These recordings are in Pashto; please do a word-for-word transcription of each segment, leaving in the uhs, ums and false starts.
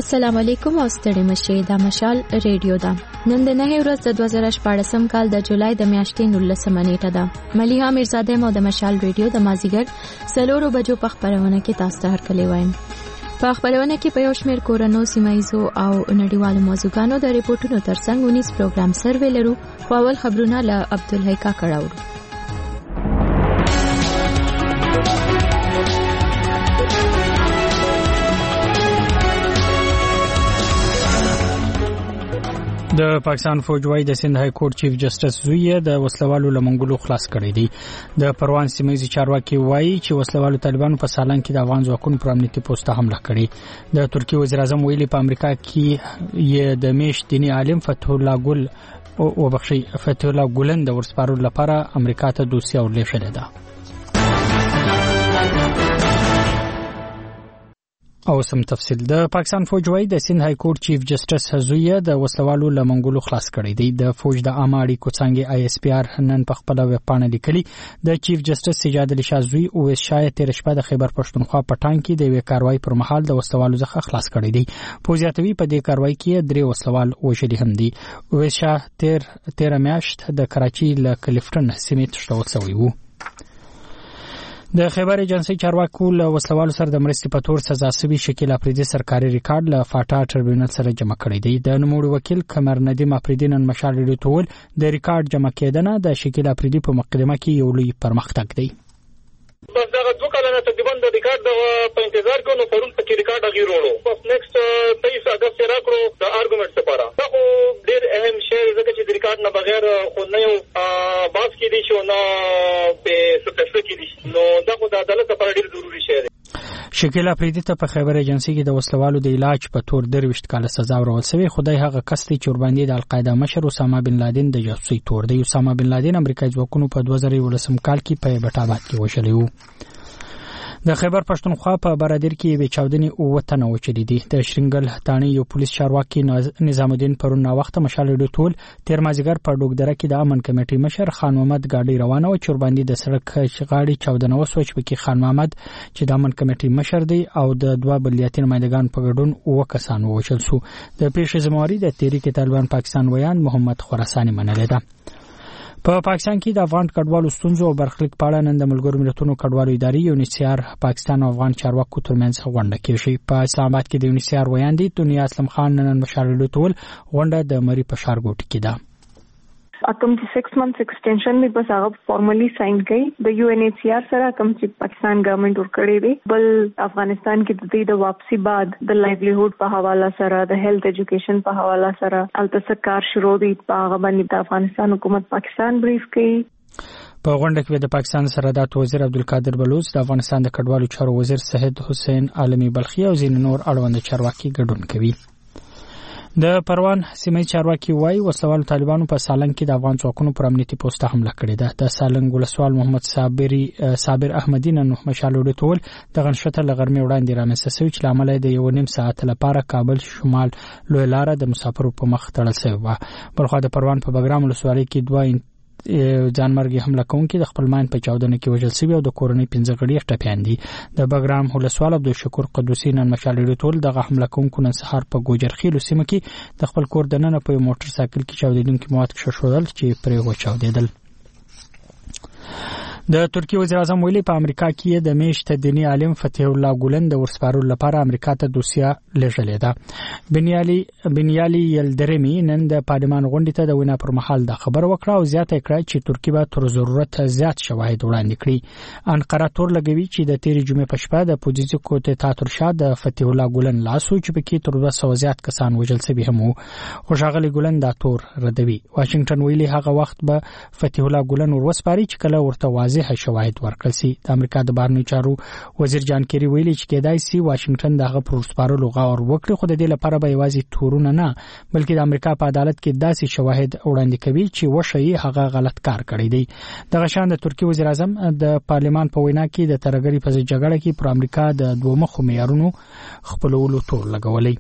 السلام علیکم او ستړي مشه د مشال ریډیو دا نن د نه ورځ د دوه زره شپږم کال د جولای د میاشتې نولسمه نیټه ده. مليحه میرزاده مو د مشال ریډیو د مازیګر سلورو بجو په خبرونه کې تاسو ته هرکلی وایم. په خبرونه کې په یو شمېر کورونو سیمایزو او نړیوالو موضوعاتو د ریپورتونو ترڅنګ ونیس پروګرام سروې لرو. خو اول خبرونه له عبدالحی کا کړهو. د پاکستان فوج وايي د سند های کورټ چیف جسټس زوی د وسلوالو لمنګلو خلاص کړی دی. د پروان سیمایي چارواکي وايي چې وسلوالو طالبانو په سالنګ کې د افغان ځواکونو پر امنیتي پوسټه حمله کړې. د ترکیه وزیر اعظم ویلي په امریکا کې یې د میش دینی عالم فتح الله ګل او بخشي فتح الله ګلن د ورسپارو لپاره امریکا ته دوسیه ورلېږلې ده. او سم تفصیل. د پاکستان فوج وايي د سند های کورټ چیف جسټس حزویه د وسلوالو لمنګلو خلاص کړی دی. د فوج د عامه اړیکو څنګه آی اس پی آر نن په خپل ویب پاڼه لیکلي د چیف جسټس سجاد علي شاه زوی او شاید تیر شپه د خیبر پښتونخوا پټان کې د وی کاروایی پر مهال د وسلوالو څخه خلاص کړی دی. فوجیاتوي په دې کاروایی کې درې وسلوال وشلي هم دي. او شاه تیر تیر میاشت د کراچي له کلیفټن سیمې تشتول شوی وو. د خیبر ایجنسی چارواکو له وسلوالو سره د مرستې په تور سزا سوي شکیل افریدي سرکاري ریکارډ له فاټا ټریبیونل سره جمع کړی دی. د نوموړي وکیل قمر ندیم افریدي نن مشال ریډیو ټول د ریکارډ جمع کېدنه د شکیل افریدي په مقدمه کې یو لوی پرمختګ دی. بس دا دوه کلونه تقریبا د ریکارډ په انتظار کې نو پرون په ریکارډ غیر وروړو. بس نیکسټ تیئیس اگست راکړو د ارګومنټ لپاره. دا خو ډېر اهم شی دی چې د ریکارډ نه بغیر خو نه یو باس کې دي شو نه په سپیسیفیک کې دي. نو دا خو د عدالت لپاره ډېر ضروري شی دی. شکیل افریدي ته په خیبر ایجنسی کې د وسلوالو د علاج په تور درويشت کال سزا ورول شوی. خدای هغه کس دی چې ورباندې د القاعده مشر اسامه بن لادن د جاسوسي تور دی. اسامه بن لادن امریکایي ځواکونو په دوه زره ولسم کال کې په بټاباد کې وشلی وو. د خیبر پښتونخوا په برادر کې به چاودنې او وطن وچلې دي. د شرنګل تانی یو پولیس چارواکي نظام الدین پرون وخت مشال ډوټول تیر مازیګر په ډوګدره کې د امن کمیټې مشر خان محمد ګاډي روانه و چې باندې د سړک شغاړي چاودنه وسوچ پکې خان محمد چې د امن کمیټې مشر دی او د دوه بلیاتین مایدګان په ګډون او کسان وشل شو. د پیښې زمواري د تحریک طالبان پاکستان ویان محمد خراساني منل ده. په پا پاکستان کې د افغان کډوالو ستونزو او برخلیک په اړه نن د ملګرو ملتونو کډوالو ادارې یونیسیار پاکستان او افغان چارواکو ترمنځ غونډه کیږي. په اسلام آباد کې د یونیسیار ویاندې دنیا اسلم خان نن مشارلو ټول غونډه د مری په شارګوټ کې ده. کوم چې six months extension می بس هغه فارملی ساين کړي د یو ان ایچ سی آر سره کوم چې پاکستان ګورنمنت ور کړی دی. بل افغانستان کې د دې د واپسی بعد د لایولیهود په حواله سره د هیلث ایجوکیشن په حواله سره البته کار شروع دي. په هغه باندې د افغانستان حکومت پاکستان بریف کړي. په غونډه کې د پاکستان سرحدات وزیر عبدالقادر بلوچ، د افغانستان د کډوالو چارو وزیر سید حسین عالمی بلخی او ځینې نور اړوند چارواکي ګډون کوي. د پروان سیمه چارواکي وايي وسلوالو طالبانو په سالنګ کې د افغان ځواکونو پر امنیتي پوسټه حمله کړې ده. د سالنګ ولسوال محمد صابری صابر احمدی نن مشال ډوټول د غنښته لغرمې وړاندې رامنځته شوی چې لامل د یو نیم ساعت لپاره کابل شمال لوی لار د مسافرو په مخ تړل شوی و. بلخو د پروان په بګرام ولسوالۍ کې دوه ځانمرګي حمله کوونکي د خپل ماین په چاودنه کې وژل شوی او د کورنۍ پنځه غړي ټپيان دي. د بګرام ولسوال عبدالشکور قدوسی نن مشال ډوټول دغه حمله کوونکو نن سهار په ګوجرخیل سیمه کې د خپل کور دننه په موټر سایکل کې چاودیدونکي مواد کښښودل چې پرې وچاودیدل. د ترکیه وزیر اعظم ویلي په امریکا کې د میشت دینی عالم فتح الله ګلن د ورسپارو لپاره امریکا ته دوسیه لېږلې ده. بنیالي بنیالي یلدرمي نن د پارلمان غونډې ته د وینا پر مهال د خبر وکړه او زیاته کړه چې ترکیه به تر ضرورت زیات شواهد وړاندې کړي. انقره تور لګوي چې د تیر جمعې په شپه د پوزیسیو کوټه تاترشا د فتح الله ګلن لاسو چې پکې تر دوه سوه زیات کسان وژل شوي هم وو. خوشاغلی ګلن دا تور ردوي. واشنگټن ویلي هغه وخت به فتح الله ګلن ورسپاري چې کله ورته واضح شواهد ورکړل شي. د امریکا د بهرنیو چارو وزیر جان کیری ویلي چې کېدای شي واشنگټن دغه پروسپارلو غور وکړي، خو د دې لپاره به یوازې تورونه نه بلکې د امریکا په عدالت کې داسې شواهد وړاندې کوي چې وشي هغه غلط کار کړی دی. دغه شان د ترکیه وزیر اعظم د پارلمان په وینا کې د ترګری په جګړه کې پر امریکا د دوه مخو معیارونو خپلولو تور لګولې.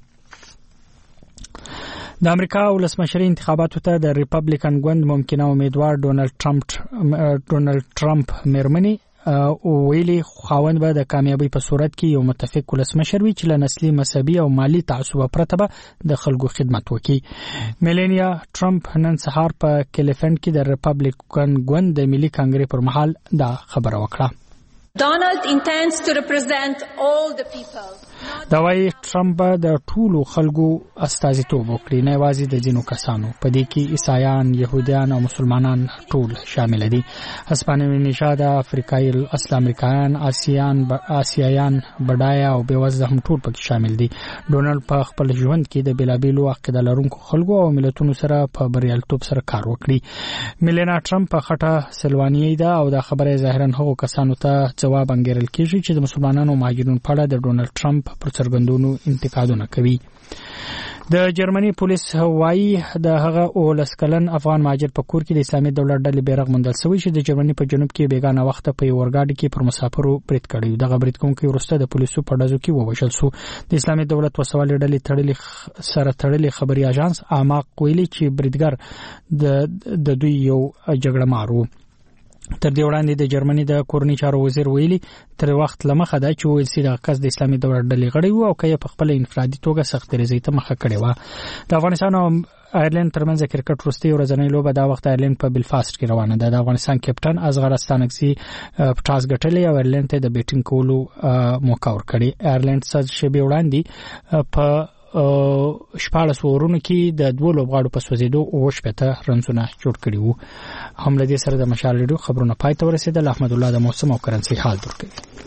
د امریکا ولسمشري انتخاباتو ته د ریپبلیکن ګوند ممکنه امیدوار ډونالد ټرمپ ډونالد ټرمپ مرمنی ویلي خاوند به د کامیابی په صورت کې یو متفق ولسمشر وي چې له نسلي مذهبي او مالی تعصب پرته به د خلکو خدمت وکړي. میلانیا ټرمپ نن سهار په کلیفورنیا کې د ریپبلیکن ګوند د ملي کانګرس پر مهال دا خبره وکړه. Donald intends to represent all the people. دا وايي ټرمپ د ټولو خلکو استازیتوب وکړي، نه یوازې د ځینو کسانو. په دې کې عیسایان، يهوديان او مسلمانان ټول شامل دي. هسپانوي نژاد، افریقایي اصل امریکایان، آسیان آسیایان، بډایا او بیوزله هم ټول پکې شامل دي. ډونالد په خپل ژوند کې د بیلابیلو عقیده لرونکو خلکو او ملتونو سره په بریالیتوب سره کار وکړي. میلانا ټرمپ په خټه سلواني ده او دا خبره ظاهرا هغو کسانو ته جواب انګیرل کیږي چې د مسلمانانو مهاجرینو په اړه د ډونالد ټرمپ پر څرګندونو انتقادونه کوي. د جرمني پولیس وایي د هغه اولس کلن افغان مهاجر په کور کې د اسلامي دولت ډلې بیرغ موندل شوی چې د جرمني په جنوب کې بیگانه وخت په اورګاډي کې پر مسافرو برید کړی. دغه برید کوونکی ورسته د پولیسو په ډزو کې ووژل شو. د اسلامي دولت وسوالې ډلې تړلې سره تړلې خبري اژانس اعماق ویلي چې بریدګر د د دوی یو جګړه مارو. تر دې وړاندې د جرمني د کورنۍ چارو وزیر ویلي تر وخت لمخه دا چې ویل سي د کس د اسلامي دولت ډلې غړي وو او کې په خپل انفرادي توګه سخت ریزې ته مخه کړې و. د افغانستان او ایرلند ترمنځ کرکټ وروستۍ ورځنۍ لوبه دا وخت ایرلند په بلفاست کې روانه ده. د افغانستان کپټن اصغر استانکزي ټاس ګټلې او ایرلند ته د بیټینګ کولو موقع ورکړي. ایرلند څه شی به وړاندې په شپاړس اورونو کې د دوه لوبغاړو په سوځېدو او شپته رنزونه جوړ کړي وو. هم له دې سره د مشال ریډیو خبرونه پای ته ورسېدل. احمد الله د موسم او کرنسي حال درکوي.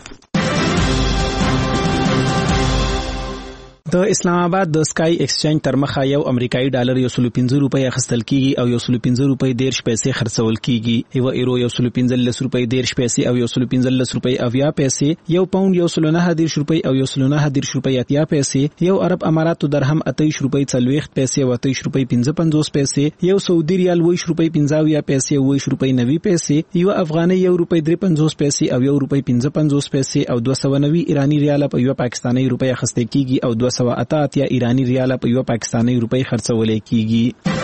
د اسلام آباد د سکای ایکسچینج تر مخه یو امریکایي ډالر یو سل پنځه روپۍ اخیستل کیږي او یو سل پنځه روپۍ دیرش پیسې خرڅول کیږي. یو ایرو یو سل پنځه روپۍ دیرش پیسې او یو سل پنځه روپۍ اویا پیسې. یو پاوند یو سل نه دیرش روپۍ او یو سل نه دیرش روپۍ اتیا پیسې. یو عرب اماراتو درهم اتهشت روپۍ څلوېښت پیسې او اتهشت روپۍ پنځه پنځوس پیسې. یو سعودي ریال اووه روپۍ پنځه اویا پیسې او اووه روپۍ نوي پیسې. یو افغاني یو روپۍ درې پنځوس پیسې او یو روپۍ پنځه پنځوس پیسې او دوه سوه نوي ایرانی ریال په یو پاکستاني روپۍ اخیستل کیږي او دوه سوه اته اتیا ایرانی ریال په یو پاکستاني روپۍ خرڅول کیږي.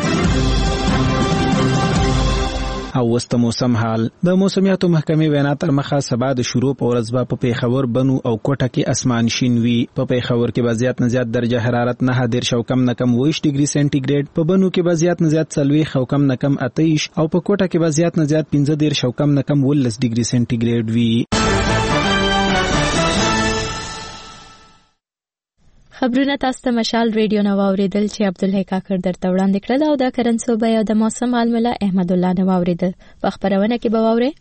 او وسته موسم حال. د موسمیاتو محکمې وینا تر مخه سبا د شروع په ورځ په پیښور، بنو او کوټه کې اسمان شین وي. په پیښور کې به زیات نه زیات درجه حرارت نه دیرش او کم نه کم اووه ډیګري سنټیګریډ، په بنو کې به زیات نه زیات څلوېښت او کم نه کم اتهشت او په کوټه کې به زیات نه زیات پنځه دیرش او کم نه کم اوولس ډیګري سنټیګریډ وي. خبرونه تاسو ته مشال ریډیو نو اوریدل چې عبدالحی کاکر درته وړاندې کړل او د کرنسو بیا او د موسم حال مله احمد الله نو اوریدل. په خبرونه کې به واوري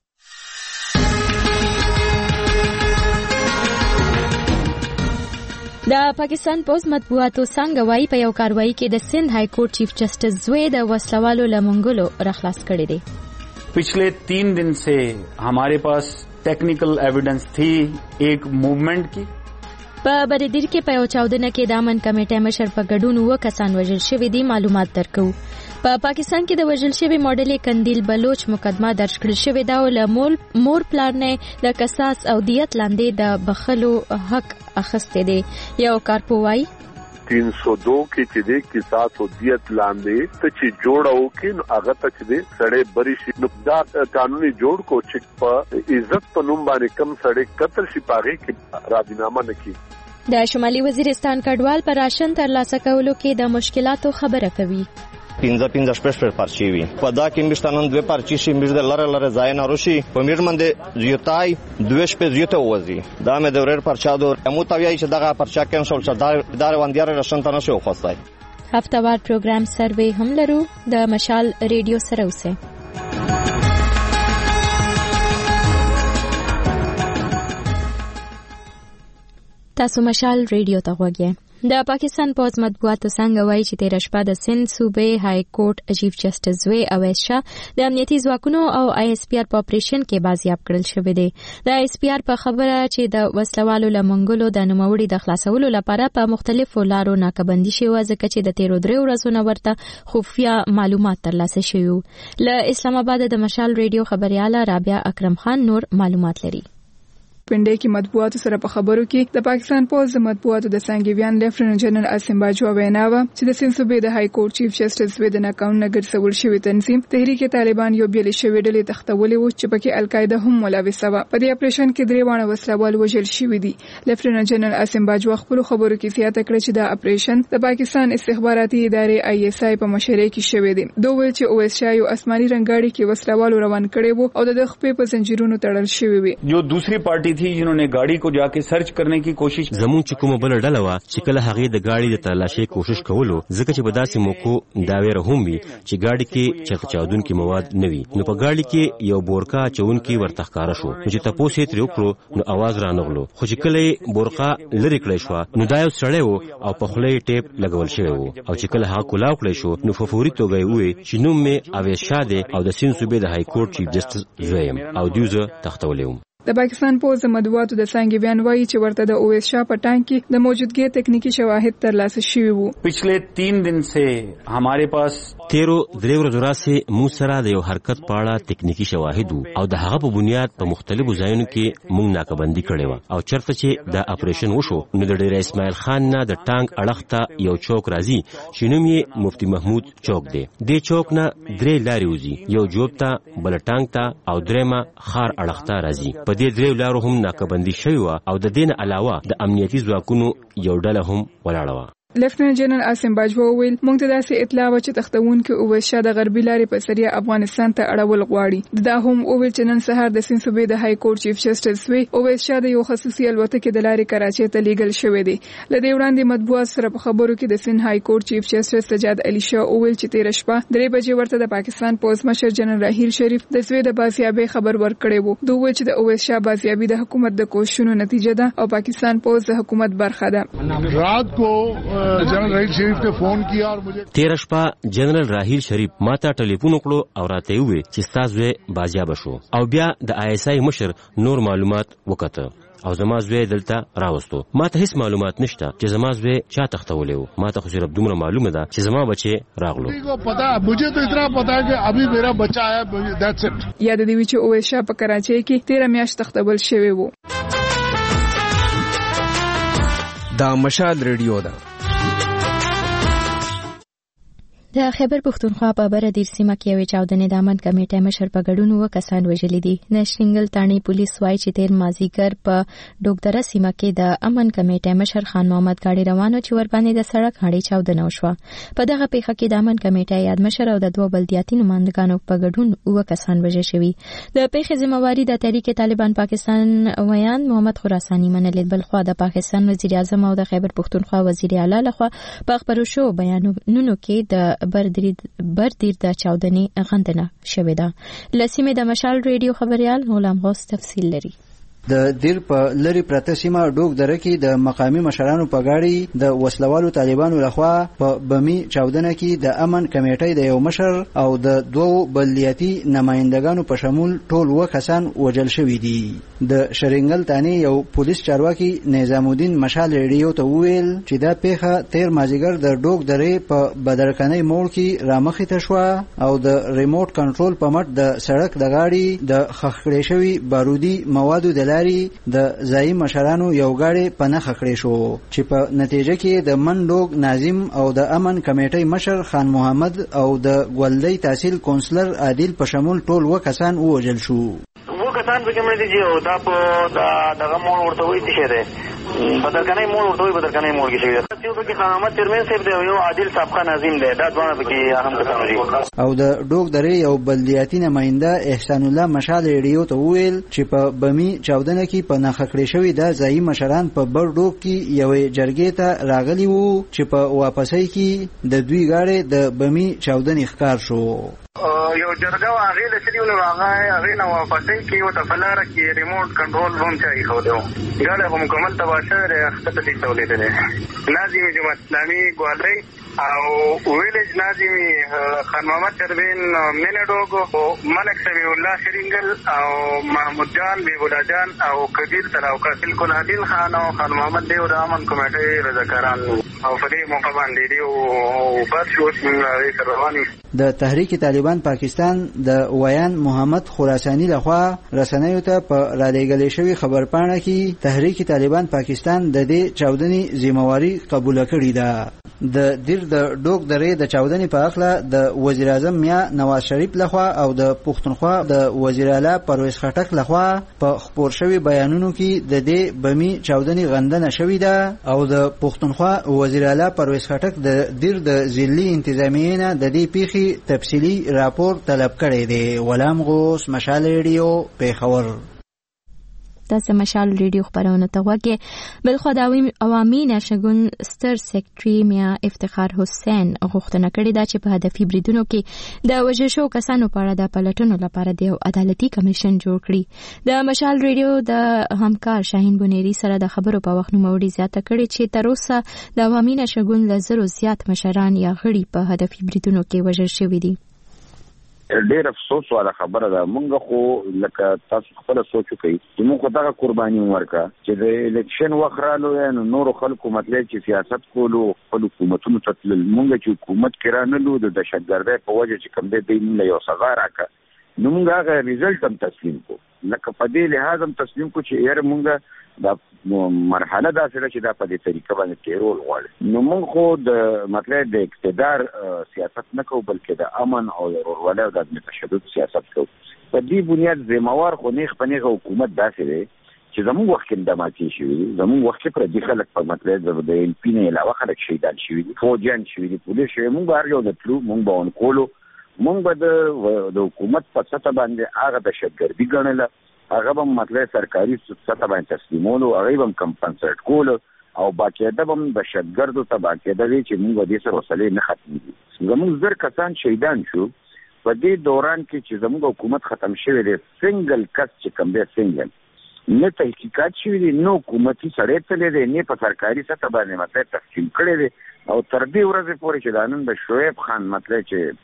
د پاکستان پوز مطبوعاتو څنګه وایي په یو کاروایی کې د سند های کورټ چیف جسټس زوی د وسلوالو لمنګلو رخلاص کړی دی. पिछले तीन दिन से हमारे पास टेक्निकल एविडेंस थी एक मूवमेंट की. په بریدیر کې په یو چاودنه کې د امن کمیټې مشر په ګډون وو کسان وژل شوي دي. معلومات درکو. په پاکستان کې د وژل شوي ماډلې کندیل بلوچ مقدمه درج کړل شوې ده او له مور پلار نه د قصاص او دیت لاندې د بخلو حق اخیستی دی. یو کارپوای तीन सौ दो کې چې د قصاص او دیت لاندې ته چې جوړو کې نو هغه ته چې د سړې بری شي نو دا قانوني جوړ کو چې په عزت په نوم باندې کم سړې قتل شي پاره کې راضینامه نکي. د شمالي وزیرستان کډوال پر راشن ترلاسه کولو کې د مشکلاتو خبره کوي. پنځه پنځه شپږ شپږ پارچې وي په دا کې مشتانن دوه پارچې شي میر د لره لره ځای نه روشي په میر باندې زیاتای دوه شپږ زیاته وځي دا مې د ورر پرچا دو مو تویای چې دغه پرچا کینسل شو دا ادارې وندیار راشن ته نشو خوستای. هفتهوار پروګرام سروې هم لرو د مشال ریډیو سره اوسه. تاسو مشال ریډیو ته غوږی. د پاکستان پوز مطبوعاتو څنګه وایي چې تیر شپه د سند صوبې های کورټ چیف جسټس زوی اویس شاه د امنیتي ځواکونو او آی اس پی آر په اپریشن کې بازیاب کړل شوی دی. د آی اس پی آر په خبره چې د وسلوالو لمنګلو د نوموړي د خلاصولو لپاره په مختلفو لارو ناکبندي شوی ځکه چې د تیرو درې ورځو نه ورته خفیه معلومات ترلاسه شوي. له اسلام آباد د مشال ریډیو خبرياله رابعه اکرم خان نور معلومات لري. راولپنډي کې مطبوعاتو سره په خبرو کې د پاکستان پوز د مطبوعاتو د سانګویان لیفټننټ جنرال اسیم باجوا وینا و چې د سند صوبې د های کورټ چیف جسټس و د ناکاونټ نګر سول شوی تنظیم تحریک طالبان یو بیل شوی ډلې تختولې و چې پکې القاعده هم ملوثه و. په دې اپریشن کې درې وانه وسلوال وژل شوی دي. لیفټننټ جنرال اسیم باجوا خپل خبرو کې زیاته کړه چې دا اپریشن د پاکستان استخباراتي ادارې آی ایس آی په مشرۍ کې شوی دی. دوی ویل چې او ایس شای او آسماني رنگاړي کې وسلوال روان کړي وو او د خپې په زنجیرونو تړل شوی وي. جو دوسری پارٹی تھی جنہوں نے گاڑی کو جا کے سرچ کرنے کی کوشش زمون چې کومه بل ډله وا چې کله هغه د گاڑی د تلاشي کوشش کولو ځکه چې په داسې موکو دا ویره هم وي چې گاڑی کې چرته چاودونکي مواد نه وي نو په گاڑی کې یو بورقا چونکي ورته ښکارا شو نو چې تاسو یې تر وکړو نو आवाज رانغلو خو چې کله بورقا لری کړی شو نو دا یو سړی وو او په خولې ټیپ لګول شوی وو او چې کله هغه کولاو کړی شو نو په فوري توګه یې وې چې نوم مې اویس شاده او د سند صوبې د های کورټ چیف جسټس زویم او دیوزه تختولم. د پاکستان پوز د مطبوعاتو د سانګویان وایي چې ورته د او ایس شاه په ټانک کې د موجودګۍ تکنیکی شواهد ترلاسه شوي وو. پچھلے تین دن سے ہمارے پاس تیرو درې ورځې راځي مو سره د یو حرکت په اړه تکنیکی شواهد او د هغه په بنیاد په مختلفو ځایونو کې مونږ ناکبندي کړې و او چرته چې د اپریشن وشو نو د ډیر اسماعیل خان نه د ټانک اړخته یو چوک راځي چې نوم یې مفتی محمود چوک دی. د چوک نه درې لارې وځي یو جوب ته بل ټانک ته او درېمه خار اړخته راځي. په دې درې لارو هم ناکبندي شوی و او د دین علاوه د امنیتي ځواکونو یو ډله هم ولاړه و. لیفټننټ جنرال اسیم باجوا ویل موږ ته داسې اطلاع و چې تختونکو او وشا د غربي لارې په ذریعہ افغانستان ته اړول غواړي. دا هم او ویل چې نن سهار د سند صوبې د های کورټ چیف جسټس وی او وشا د یو خصوصي الوتکې د لارې کراچۍ ته لیږل شوی دی. لدې وړاندې مطبوعات سره په خبرو کې د سند های کورټ چیف جسټس سجاد علي شاه او ویل چې تیر شپه درې بجې ورته د پاکستان پوز مشر جنرال راهیل شریف د سوی د بازیابۍ خبر ورکړی وو. دوی ویل چې د او وشا بازیابي د حکومت د کوششونو نتیجه ده او پاکستان پوز د حکومت برخه ده. رات کو جنرال راهیل شریف ته فون کیا اور مجھے تیر شپه جنرال راهیل شریف ماته ټلیفون وکړو او راته وی چې تاسو بازیاب شو او بیا د آی ایس آی مشر نور معلومات وکړه او زما زوی دلته راوستو. ماته هیڅ معلومات نشته چې زما زوی چا تختولې و. ماته خو صرف دومره معلومه ده چې زما بچي راغلو. پتا مجھے تو اتنا پتا ہے کہ ابھی میرا بچہ آیا دیٹس اٹ. یاد دی چې او شاه په کراچۍ کې تیر میاشت تختول شوی وو. دا مشال ریډیو ده. د خیبر پښتونخوا په بردیر سیمه کې یوې چاودنې د امن کمیټې مشر په ګډون اووه کسان وژلي دي. نشنګل تاڼي پولیس وایي چې تیر مازیګر په ډوګدره سیمه کې د امن کمیټې مشر خان محمد ګاډي روانو چې ور باندې د سړک هړې چاودنه وشوه. په دغه پیښه کې د امن کمیټې یاد مشر او د دوه بلدیاتي نمائندګانو په ګډون اووه کسان وژل شوي. د پیښې ذمہواری د تحریک طالبان پاکستان ویان محمد خراساني منلې، بل خو د پاکستان وزیر اعظم او د خیبر پښتونخوا وزیر اعلی لخوا په خبرو شو بیانونو کې د بردیر بردیر د چاودنې غندنه شوې ده. لسیمه د مشال ریډیو خبريال غلام غوث تفصیل لري. د دیر په لری پرته سیمه ډوګ دره کې د مقامی مشرانو په غاړي د وسلوالو طالبانو لخوا په بمی چاودنه کې د امن کمیټې د یو مشر او د دوو بلدیاتي نمائندګانو په شمول ټول و کسان وژل شوي دي. د شرنګل تانی یو پولیس چارواکي نظام الدین مشال ریډیو ته ویل چې دا پیښه تیر مازیګر د ډوګ درې په بدرکنۍ موړ کې رامخې ته شوه او د ریموټ کنټرول په مټ د سړک د غاړي د خخړې شوي بارودي موادو د د ځایي مشرانو یو غاړي په نخښه کړې شو چې په نتیجه کې د منډوګ ناظم او د امن کمیټې مشر خان محمد او د ګولدی تحصیل کونسلر عادل په شمول ټول و کسان ووژل شو. و کسان په کومه دي چې دا په دغه مول ورته وایي چې ده بدرکنۍ مول ورته وایي بدرکنۍ مول کې شوی ده چې په کې خان محمد چیرمن صاحب دی یو عادل سابقه ناظم دی دا ځوان په کې اهم کسان دي. او د ډوګ درې یو بلدیاتي نماینده احسان الله مشال ریډیو ته ویل چې په بمی چاودنه کې په نخښه کړې شوی د ځایي مشران په بر ډوګ کې یوې جرګې ته راغلي وو چې په واپسۍ کې د دوی غاړې د بمی چاودنې ښکار شو. یو جرګه هغه د شریو نو هغه هغه نو واپسۍ کې او تفلار کې ریموټ کنټرول روم چای خو دیو غاړه هم مکمل تباشه راخته دي تولید ده ناظم جماعت اسلامي ګوالري او ویلج ناظم خان محمد چربین منډوګو ملک سمی الله شرینګل او محمود جان بیبولا جان او کبیر تلاو کاسل کلادین خان او خان محمد دیو رحمان کمیټې رضاکاران او فدی موقع باندې دی او بس اوس موږ رواني د تحریک طالبان پاکستان د ویان محمد خراسانی لخوا رسنیو ته په رالېږلې شوی خبرپاڼه کې تحریک طالبان پاکستان د دې چاودنې ذمہواری قبول کړې ده. د دیر د ډوک درې د چاودنې په اړه د وزیر اعظم میا نواز شریف لخوا او د پښتونخوا د وزیر اعلی پرویز خټک لخوا په خبر شوی بیانونو کې د دې بمی چاودنې غندنه شوې ده او د پښتونخوا وزیر اعلی پرویز خټک د دیر د ضلعي انتظامیې نه د دې پیښې تفصیلی راپور طلب کړی دی. غلام غوث، مشال ریډیو، پیښور. تاسو مشال ریډیو خبرونه ته وګورئ. بل خو د عوامي نشګون ستر سیکریټري میا افتخار حسین غوښتنه کړې ده چې په هدفي بریدونو کې د وژل شوو کسانو په اړه د پلټنو لپاره د عدالتي کمیشن جوړ کړي. د مشال ریډیو د همکار شاهین بونيري سره د خبرو په وخت نوموړي زیاته کړې چې تر اوسه د عوامي نشګون له زرو زیات مشران یا غړي په هدفي بریدونو کې وژل شوي دي. ډېر افسوس والا خبره ده. مونږ خو لکه تاسو خپل سوچ کوي چې مونږ دغه قرباني ورکا چې د الیکشن وخت رالو نو نور خلکو مطلب چې سیاست کولو خپل حکومتونو ته مونږ چې حکومت کرانلو د دهشتګردۍ په وجه چې کوم دې موږ یو سزا راکا نو مونږ هغه ریزلټ هم تسلیم کو لکه په دې لحاظ هم تسلیم کو چې یاره مونږ دا مرحله دا سره چې دا په دې طریقه باندې تیرول غواړي. نو موږ خو د مطلب د اقتدار سیاست نه کوو بلکې د امن او ورورولۍ او د تشدد سیاست کوو. په دې بنیاد ذمہوار خو نیغ په نیغه حکومت داسې دی چې زموږ وخت کې د ماتې شوي دي. زموږ وخت کې پر دې خلک په مطلب د ایل پی نه علاوه خلک شهیدان شوي دي، فوجیان شوي دي، پولیس شوي. موږ هر یو د تلو موږ به ونکولو. موږ به د حکومت په سطح باندې هغه دهشتګردي ګڼله، هغه به مطلب سرکاري سطح باندې تسلیمولو، هغه به کمپنسیټ کولو او باقاعده به دهشتګردو ته باقاعده وي چې موږ دې سره وسلې نه ختمېږي. زموږ زر کسان شهیدان شو په دې دوران کې چې زموږ حکومت ختم شوی دی. سنگل کس چې کوم دی سنگل نه تحقیقات شوي دي، نه حکومتي سړی تللی دی، نه په سرکاري سطح باندې مطلب تقسیم کړی دی. او تر دې ورځې پورې چې دا نن د شعیب خان مطلب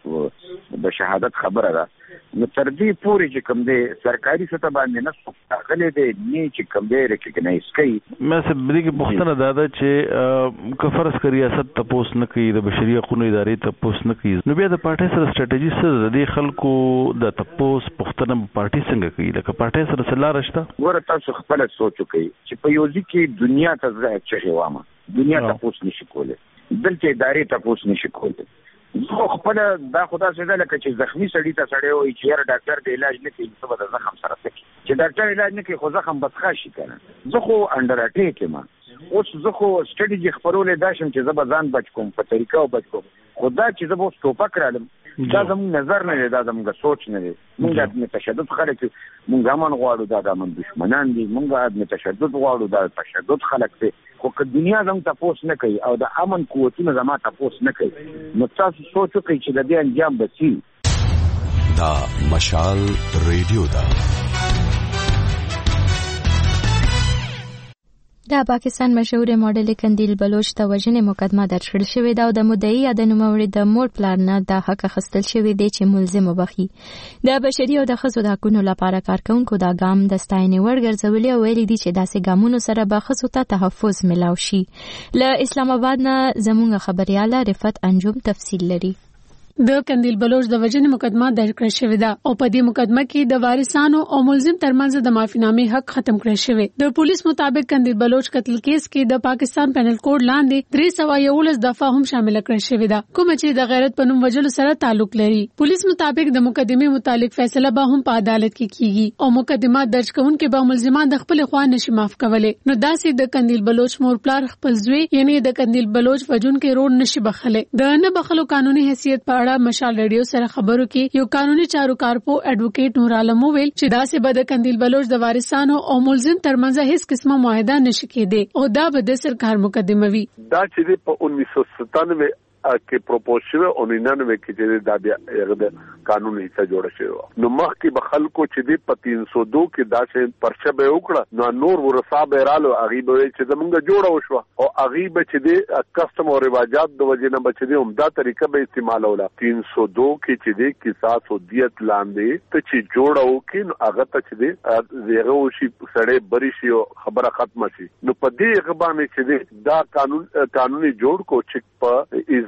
چې د شهادت خبره ده نو تر دې پورې چې کوم دی سرکاري سطح باندې نه څوک راغلی دی نه چې کوم دی ریکګنایز کوي. مې څه بلې کې پوښتنه دا ده چې که فرض کړي ریاست تپوس نه کوي، د بشري حقوقو ادارې تپوس نه کوي، نو بیا د پارټۍ سره سټریټجي څه ده؟ د خلکو د تپوس پوښتنه پارټۍ څنګه کوي؟ لکه پارټۍ سره څه لاره شته؟ ګوره تاسو خپله سوچ وکړئ چې په یو ځای کې دنیا ته زه چغې وامه، دنیا تپوس نشي کولی، دلته ادارې تپوس نشي کولی. زه خپله دا خو داسې ده لکه چې زخمي سړي ته سړی وایي چې یاره ډاکټر د علاج نه کوي، څه به د زخم سره څه کوي؟ چې ډاکټر علاج نه کوي خو زخم به ښه شي که نه. زه خو انډر اټیک یم، اوس زه خو سټریټجي خپرولی دا شم چې زه به ځان بچ کوم په طریقه او بچ کوم. خو دا چې زه به اوس ټوپک رالم دا زموږ نظر نه دی، دا زموږ سوچ نه دی. موږ د عدم تشدد خلک موږ امن غواړو، دا د امن دشمنان دي. موږ عدم تشدد غواړو، دا تشدد خلک دي. خو که دنیا زموږ تپوس نه کوي او د امن قوتونه زما تپوس نه کوي نو تاسو سوچ وکړئ چې د دې انجام به څه. دا مشال ریډیو ده. د پاکستان مشهور ماډل قندیل بلوچ ته وژنې مقدمه درج کړل شوې ده او د مدعي یا د نوموړي د مور پلار نه دا حق اخیستل شوی دی چې ملزم وبخي. د بشري او د ښځو د حقونو لپاره کارکوونکو دا ګام د ستاینې وړ ګرځولي او ویلي دي چې داسې ګامونو سره به ښځو ته تحفظ ملاو شي. له اسلام آباد نه زموږ خبرياله رفت انجم تفصیل لري. د قندیل بلوچ د وژنې مقدمه درج کړل شوې ده او په دې مقدمه کې د وارثانو او ملزم ترمنځ د معافینامې حق ختم کړل شوی. د پولیس مطابق قندیل بلوچ قتل کیس کې د پاکستان پینل کوډ لاندې درې سوه یولس دفعه هم شامل کړل شوې ده کوم چې د غیرت په نوم وژلو سره تعلق لري. پولیس مطابق د مقدمې متعلق فیصله به هم په عدالت کې کیږي او مقدمه درج کوونکې به ملزمان د خپل خوا نشي معاف کولای. نو داسې د قندیل بلوچ مور پلار خپل زوی یعنی د قندیل بلوچ وژونکي رور نشي بخله. د نه بخلو قانوني حیثیت په اړه مشال ریډیو سره خبرو کې یو قانوني چارو کارپو ایڈوکیټ نور عالم ویل چې داسې به د قندیل بلوچ د وارثانو او ملزم ترمنځ هیڅ قسمه معاهده نشي کېدی او دا به د سرکار مقدمه وي. دا چې په انیس سو ستانوے کې پروپوز شوی او ننانوے کې چې دا بیا د قانون حصہ جوړ شوی نو مخکې به خلکو چې دی په تین سو دو کې داسې پرچه به وکړه نو نور ورثه به رالو هغې به ویل چې زمونږ جوړه وشوه او هغې به چې دی کسټم او رواجات د وجې نه به چې دی عمده طریقه به استعمالوله. تین سو دو کې چې دی قصاص او دیت لاندې ته چې جوړه وکړي نو هغه ته چې دی هغه وشي سړی بری شي او خبره ختمه شي. نو په دې هغه باندې چې دی دا قانون قانوني جوړ کو چې په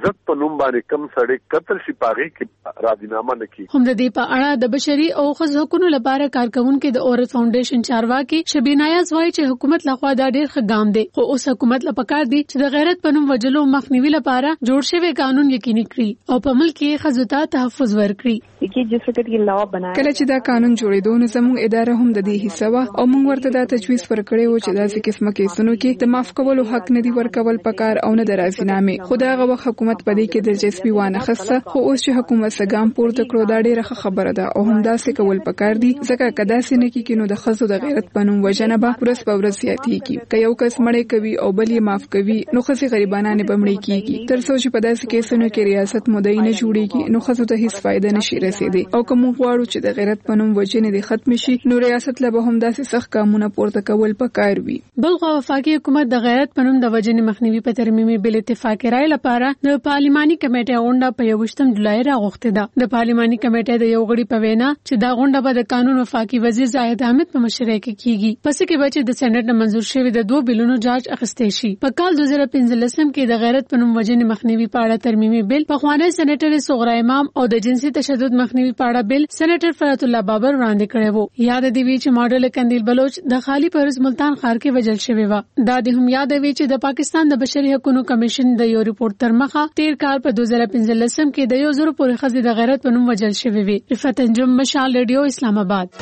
عزت په نوم باندې کم سړی قتل شي پاغي کې راضینامه نکي. هم د دې په اړه د بشري او ښځو حقوقو لپاره کارکونکو د اورت فاونډیشن چارواکي شبینه یاز وايي چې حکومت لخوا دا ډېر ښه ګام دی، خو اوس حکومت لپاره پکار دی چې د غیرت په نوم وجلو مخنیوي لپاره جوړ شوی قانون یقیني کړي او په ملک کې ښځو ته تحفظ ورکړي. کله چې دا قانون جوړېدو نو زموږ اداره هم د دې حصہ وه او موږ ورته دا تجویز ورکړی و چې داسې قسمه کیسونو کې د معاف کولو حق نه دی ورکول پکار او نه د راضینامې. خو دا هغه وخت حکومت په دې کې دلچسپي وانه خسته، خو اوس چې حکومت څنګه پورته کړو دا ډېره ښه خبره ده او هم داسې کول پکار دي ځکه که داسې نه کیږي نو د ښځو د غیرت په نوم وژنه به ورځ په ورځ زیاتېږي. که یو کس مړی کوي او بل یې معاف کوي نو ښځې غریبانانې به مړې کیږي. تر څو چې په داسې کیسونو کې ریاست مدعي نه جوړېږي نو ښځو ته هیڅ فایده نشي رسېدی او که موږ غواړو چې د غیرت په نوم وژنې دې ختم شي نو ریاست له به هم داسې سخت ګامونه پورته کول پکار وي. بل خو وفاقي حکومت د غیرت په نوم د وژنې مخنیوي په ترمیمي بل اتفاقي رائے لپاره د پارلماني کمیټې غونډه په یوویشتم جولای راغوښتې ده. د پارلماني کمیټې د یو غړي په وینا چې دا غونډه به د قانون وفاقي وزیر زاهد احمد په مشرۍ کې کیږي، پس کې به چې د سېنات نه منزور شوی د دوه بلونو جاج اخیستې شي. په کال دوه زره پنځلسم کې د غیرت په نوم وژنې مخنیوي په اړه ترمیمي بل پخوانی سېنیټر صغرا امام او د جنسي تشدد مخنیوي په اړه بل سېنیټر فرات الله بابر وړاندې کړی وو. یاد دی وی چې ماډل قندیل بلوچ د خالی پرز ملتان ښار کې وژل شوی و. دا د هم یاد وی چې د پاکستان د بشري حقوقو کمیشن د یو ریپورت تر مخه تیر کال په دوه زره پنځلسم کې د یو زرو پورې ښځې د غیرت په نوم وژل شوی وي. رفعت انجم، مشال ریډیو، اسلام آباد.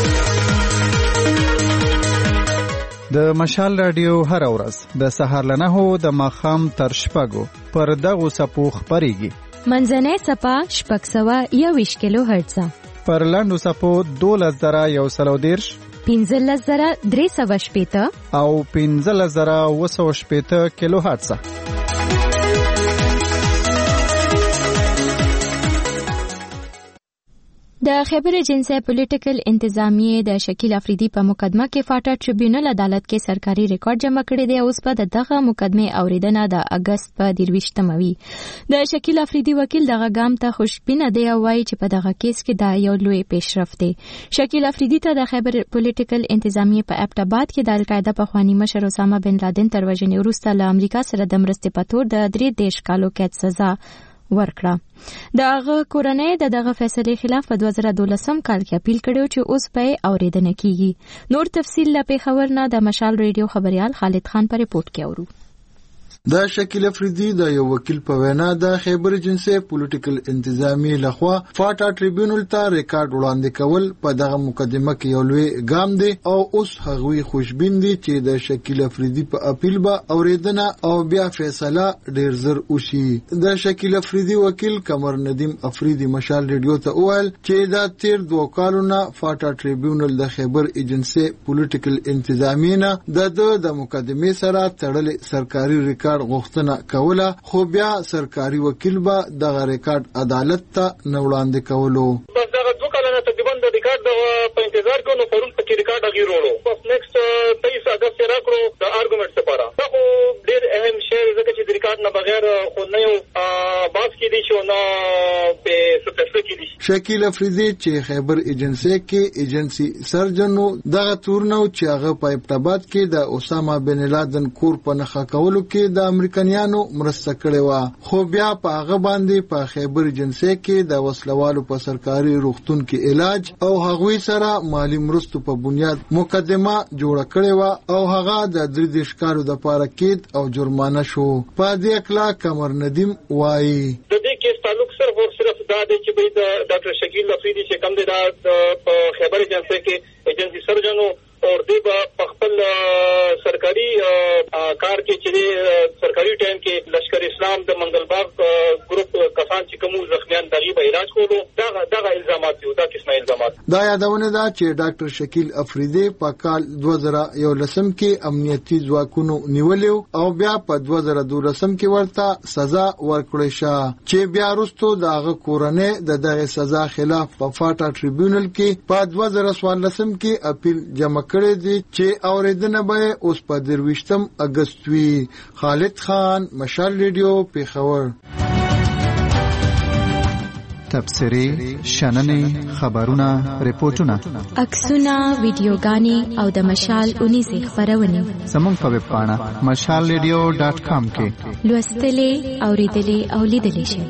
د مشال رادیو هر ورځ د سهار له نهو د ماښام تر شپږو پر دغو څپو خپرېږي. منځنۍ څپه شپږ سوه یوویشت کیلو هرتزه، پر لاندو څپو دولس زره یو سل او دېرش، پنځلس زره درې سوه شپېته او پنځلس زره اوه سوه شپېته کیلو هرتزه. د خیبر جنسي پولیټیکل انتظامیه د شکیل افریدي په مقدمه کې فاټا ټریبیونل عدالت کې سرکاري ریکارډ جمع کړی دی. اوس په دغه مقدمه اوریدنه د اگست په درویشتمه وي. د شکیل افریدي وکیل دغه ګام ته خوشبینه دی او وايي چې په دغه کیس کې دا یو لوی پیشرفت دی. شکیل افریدي ته د خیبر پولیټیکل انتظامیه په ابټ آباد کې د القاعده پخوانی مشر اسامه بن لادن تر وژنې وروسته له امریکا سره د مرستې په تور د درې دېرش کالو قید سزا ورکړه. د هغه کورنۍ د دغه فیصلې خلاف په دوه زره دولسم کال کې اپیل کړی چې اوس په اوریدنه کیږي. نور تفصیل له پیښور نه د مشال ریډیو خبريال خالد خان په ریپورت کې اورو. د شکیل افریدي د یو وکیل په وینا د خیبر جنسي پولیټیکل انتظامی لخوا فاټا ټریبیونل ته ریکارډ وړاندې کول په دغه مقدمه کې یو لوی ګام دی او اوس هغوی خوشبین دي چې د شکیل افریدي په اپیل به اوریدنه او بیا فیصله ډیر زر وشي. د شکیل افریدي وکیل قمر ندیم افریدي مشال ریډیو ته وویل چې دا تیر دوه کالونه فاټا ټریبیونل د خیبر ایجنسي پولیټیکل انتظامی نه د د مقدمه سره تړلې سرکاري ریکارډ غوښتنه کوله، خو بیا سرکاري وکیل به دغه ریکارډ عدالت ته نه وړاندې کولو. بس دغه دوه کلونه تقریبا د ریکارډ په انتظار کې نو پرون پکې ریکارډ غیر وړو. بس نیکسټ تیئیس اگست راکړو د آرګومنټ لپاره. دا خو ډېر اهم شی ځکه چې د ریکارډ نه بغیر خو نه یو باس کې دي شو نه په سپیسیفیک کې دي. شکیل افریدي چې خیبر ایجنسي کې ایجنسي سرجنو دغه تورنو چې هغه په ابتابات کې د اسامه بن لادن کور په نخښه کولو کې د امریکایانو مرسته کړې و، خو بیا په هغه باندې په خیبر ایجنسي کې د وسلوالو په سرکاري روغتون کې علاج او هغوی سره مالی مرستو په بنیاد مقدمه جوړه کړې و او هغه د درې دېرش کالو دپاره قید او جرمانه شو. په دې اکلا قمر ندیم وایي د دې کیس تعلق صرف او صرف دا دی چې د ډاکټر شکیل افریدي چې کوم دی دا په خیبر ایجنسي کې ایجنسي سرجنو اور دی په خپل سرکاري کار کې چې سرکاري ټایم کې لشکر اسلام د منګلباغ ګروپ کسان چې کوم زخمیان دغه به علاج کولو دا دغه الزامات دي. دا قسمه الزامات دا یادونه ده چې ډاکټر شکیل افریدي په کال دوه زره یولسم کې امنیتي ځواکونو نیولیو او بیا په دوه زره دولسم کې ورته سزا ورکړې شوه چې بیا وروسته دغه کورنۍ د دغه سزا خلاف په فاټا ټریبیونل کې په دوه زره څوارلسم کې اپیل جمع کړی دی چې اوریدنه به اوس په درویشتم اگست وی. خالد خان، مشال ریډیو، پیښور. تبصرې شننې خبرونه ریپورتونه عکسونه ویډیوګانې او د مشال اونیزې خبرونه زموږ په ویب پاڼه مشال ریډیو ډاټ کام کې لوستلې اوریدلې او لیدلې شئ.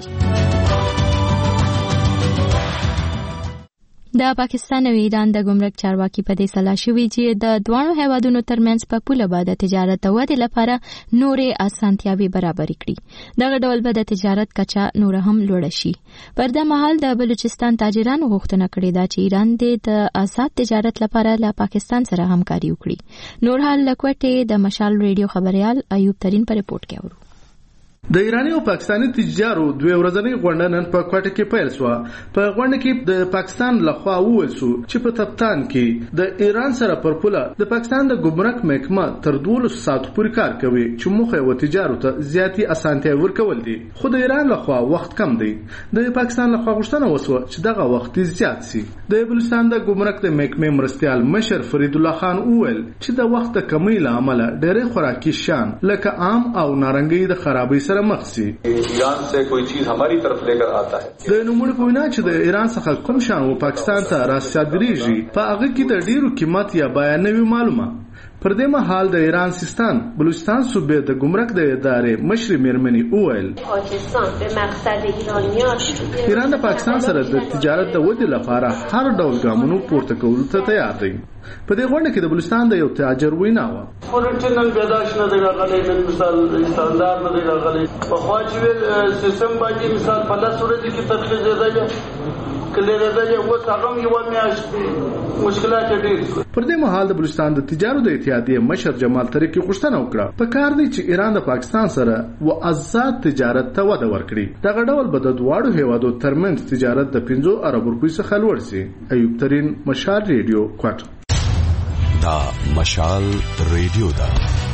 د پاکستان او ایران د ګمرک چارواکي په دې سلا شوي چې د دوه هیوادونو ترمنځ په پوله باندې تجارت او د لپاره نورې اسانتیاوي برابر کړي. دغه ډول به د تجارت کچا نور هم لوړ شي. پر د مهال د بلوچستان تاجرانو غوښتنه کړې ده چې ایران د آزاد تجارت لپاره له پاکستان سره همکاري وکړي. نور حال لکوټه د مشال ریډیو خبريال ایوب ترين په ریپورت کې اورو. د ایرانی او پاکستاني تجارو دوه ورځنۍ غونډه نن په کوټه کې پیل شو. په غونډه کې د پاکستان لخوا وویل شو چې په تپتان کې د ایران سره پر پوله د پاکستان د ګمرک محکمه تر دولس ساعت پورې کار کوي چې موخه و تجارت ته زیاتې اسانتیا ورکول دي. خو د ایران لخوا وخت کم دی. د پاکستان لخوا غوښتنه وسوه چې دغه وخت زیات شي. د بلوچستان د ګمرک د محکمې مرستيال مشر فرید الله خان وویل چې د وخت کمی له امله ډېر خوراکي شان لکه عام او نارنګي د خرابې سره مخ شي. ایران سے کوئی چیز ہماری طرف لے کر آتا ہے. د نوموړي په وینا چې د ایران څخه کوم شان و پاکستان ته راصادریږي په هغه کې د ډیرو قیمت یا بیان نوی معلومه. پر دې مهال د ایران سیستان بلوچستان صوبې د ګمرک د ادارې مشر میرمنی اویل پاکستان به مقصد ایرانیان ایران د پاکستان سره د تجارت د ودې لپاره هر ډول ګامونو پورته کولو ته تیار دی. په دې غونډه کې د بلوچستان د یو تاجر وینا و اورټنل پیداش نه دی راغلی نن مثال استاندار نه دی راغلی په خوا چې سیستم باندې مثال په لاس ورځ کې تخصیص دی کله راځي او څنګه یو میاشت مشکلات ډېر. پر دې مهال د بلوچستان د تجارت د اتحادیې مشر جمال طریقي غوښتنه وکړه په کار دی چې ایران د پاکستان سره و آزاد تجارت ته وده ورکړي. دغه ډول به د دواړو هیوادو ترمنځ تجارت د پنځو ارب روپۍ څخه لوړ شي. ایوب ترين مشال ریډیو کوټ. دا مشال ریډیو دا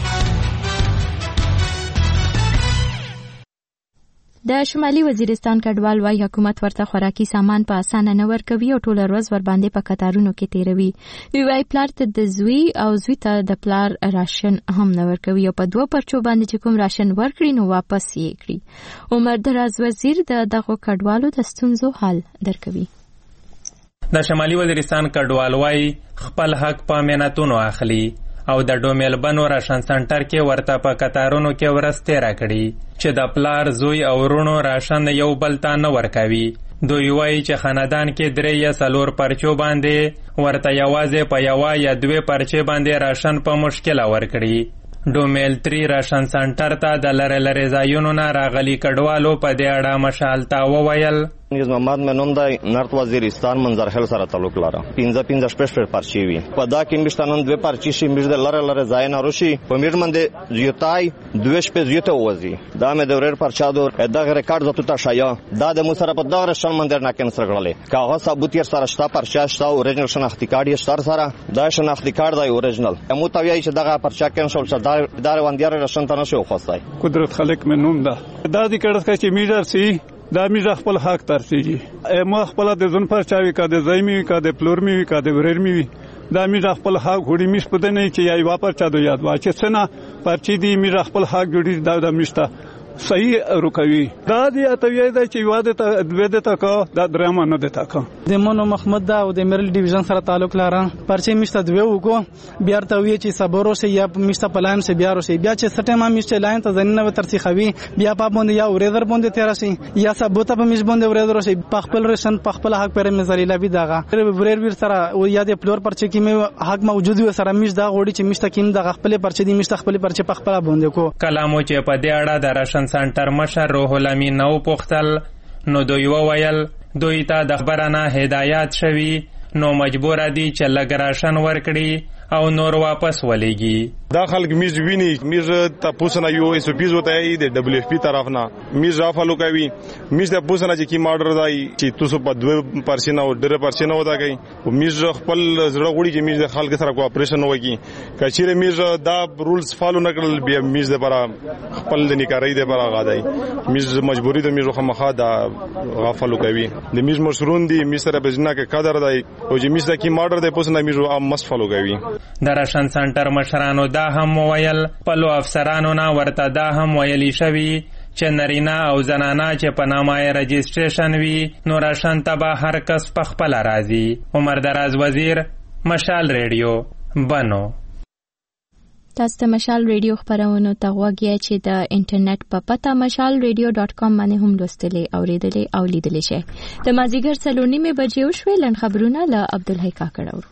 د شمالي وزیرستان کډوال وايي حکومت ورته خوراکي سامان په اسانه نه ورکوي او ټول ورځ ور باندې په قطارونو کې تیروي. دوی وايي پلار ته د زوی او زوی ته د پلار راشن هم نه ورکوي او په دوه پرچو باندې چې کوم راشن ورکړي نو واپس یې کړي. عمر دراز وزیر د دغه کډوالو د ستونزو حل درکوي. د شمالي وزیرستان کډوال وايي خپل حق په مهنتونو اخلي او د ډومیلبن راشن سنټر کې ورته په قطارونو کې ورسته راکړي چې د پلار زوی او ورونو راشن یو بل ته نه ورکوي. دوی وایي چې خاندان کې درې یا څلور پرچو باندې ورته یوازې په یوه یا دوه پرچې باندې راشن په مشکله ورکړي. ډومیل تری راشن سنټر ته د لره لره ځایونو نه راغلي کډوالو په دې اړه مشال ته وویل نیز محمد منوم دی نارت وزیرستان منظرحل سره تعلق لرم. پنځه پنځه شپږ شپږ پرچې وي په دا کې مشتانن دوه پرچې شي مش د لره لره ځای نه روشي په میر باندې زیاتای دوه شپږ زیاته وځي. دا مې د ورر پرچا دور دغه ریکارډ زته تا شایا دا د مو سره په دغه رشن منډر نه کینسل کړل. کاغه ثبوت یې سره شتا پرچا شتا اوریجنل شناختی کارت یې سره سره دا شناختی کارت دی اوریجنل مو تویای چې دغه پرچا کینسل شو دا ادارې وندیار رشن ته نشو خوستای. قدرت خلق منوم دا دا د کړه چې میډر سي دا میږه خپل حق ترسيږي. ما خپل د ځون پرچاوي کا د زایمي کا د پلورمي کا د ورېرمي دا میږه خپل حق غوړي مش پته نه چې یای واپر چا دو یاد واچ څنګه پرچي دی میږه خپل حق جوړي دا د مشته صحیح رکوي. دا دی اتوی دا چې واده ته دوی ته کا دا درامه نه دتا کا. د مونو محمد دا او د مرل ډیویژن سره تعلق لرم. پرچې مشته دوی وکړو بیا ته وی چې صبرو سه یا مشته پلایم سه بیا روسه بیا چې سټه ما مشته لاین ته ځننه ترسي خوي بیا په باندې یا ورېدر باندې تیراسي یا ثبوت په مش باندې ورېدر سه په خپل رسن په خپل حق پر مزالي لبي داغه ورېر ور سره او یا د پلور پرچې کې مې حق موجود و سره مش دا غوړي چې مشته کیم د خپل پرچې دی مشته خپل پرچې په خپل باندې کو کلامو چې په دې اړه د راشن سنټر مشر روح الامین نو پختل نو دوی وویل دوی ته د خبرانه هدایت شوی نو مجبور دي چې لګراشن ورکړي او نور واپس ولېږي. دا خلک میز ویني میز تاسو نه یو ایس پی زوته ای د دبليو اف پی طرف نه میز رافالو کوي میز د پوسنه چې کی مارډر دی چې تاسو په دوه پرسینه او ډېر پرسینه ودا کوي او میز خپل زړه غوړي چې میز د خلک سره کو اپریشن وکي کچېره میز دا رولز فالو نه کړل بیا میز د برا خپل د نکاري د برا غاډای میز مجبوری د میز خمخا دا غفلو کوي د میز مشرون دي میز سره بجنا کې قدر دی او چې میز د کی مارډر دی پوسنه میز ام مس فالو کوي. د راشن سنټر مشرانو دا هم ویل پلو افسرانو نه ورته دا هم ویلی شوی چې نارینه او زنانه چې په نامه رجسټریشن وي نو راشن ته به هر کس په خپله راځي. عمر دراز وزیر، مشال ریډیو، بنو. تاسو ته مشال ریډیو خبرونو ته غوږ یې چې د انټرنیټ په پته مشال ریډیو ډاټ کام باندې هم لوستلی اوریدلی او لیدلی شئ. د مازدیګر څلور نیمې بجې وشوې. لنډ خبرونه له عبدالحی کاکړ اورو.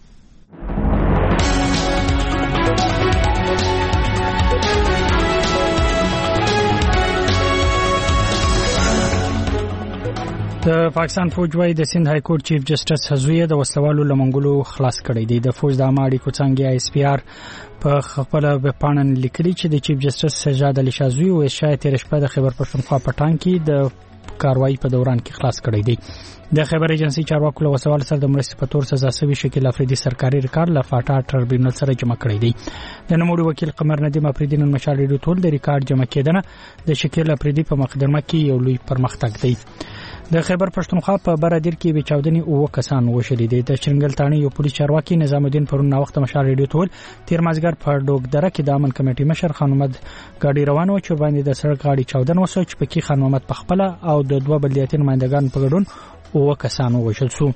د پاکستان فوج وايي د سند های کورټ چیف جسټس حزویه د وسلوالو لمنګلو خلاص کړی دی. د فوج د عامه اړیکو څانګې آی اس پی آر په خپل وپاڼن لیکلي چې د چیف جسټس سجاد علي شازوی او شاید تیر شپه د خیبر پښتونخوا پټان کې د کاروایی په دوران کې خلاص کړی دی. د خیبر ایجنسی چارواکو له وسوال سره د مرستې په تور سزا سوي شکیل افریدي سرکاري ریکارډ له فاټا ټربیونل سره جمع کړی دی. د نوموړي وکیل قمر ندیم افریدي نن مشال ریډیو ټول د ریکارډ جمع کېدنه د شکیل افریدي په مقدمه کې یو لوی پرمختګ دی. د خیبر پښتونخوا په برادر کې به چاودنې او کسان وشلې دي. د شرنګل تانی یو پولیس چارواکي نظام الدین پرون وخت مشال ریډیو ټول تیر مازګر په ډوګدره کې د امن کمیټې مشر خان محمد ګاډي روان و چې باندې د سړک غاړي چاودنه وسو چې پکې خان محمد پخپله او د دوه بلدیاتي نمائندگان په ګډون او کسان وشل شو.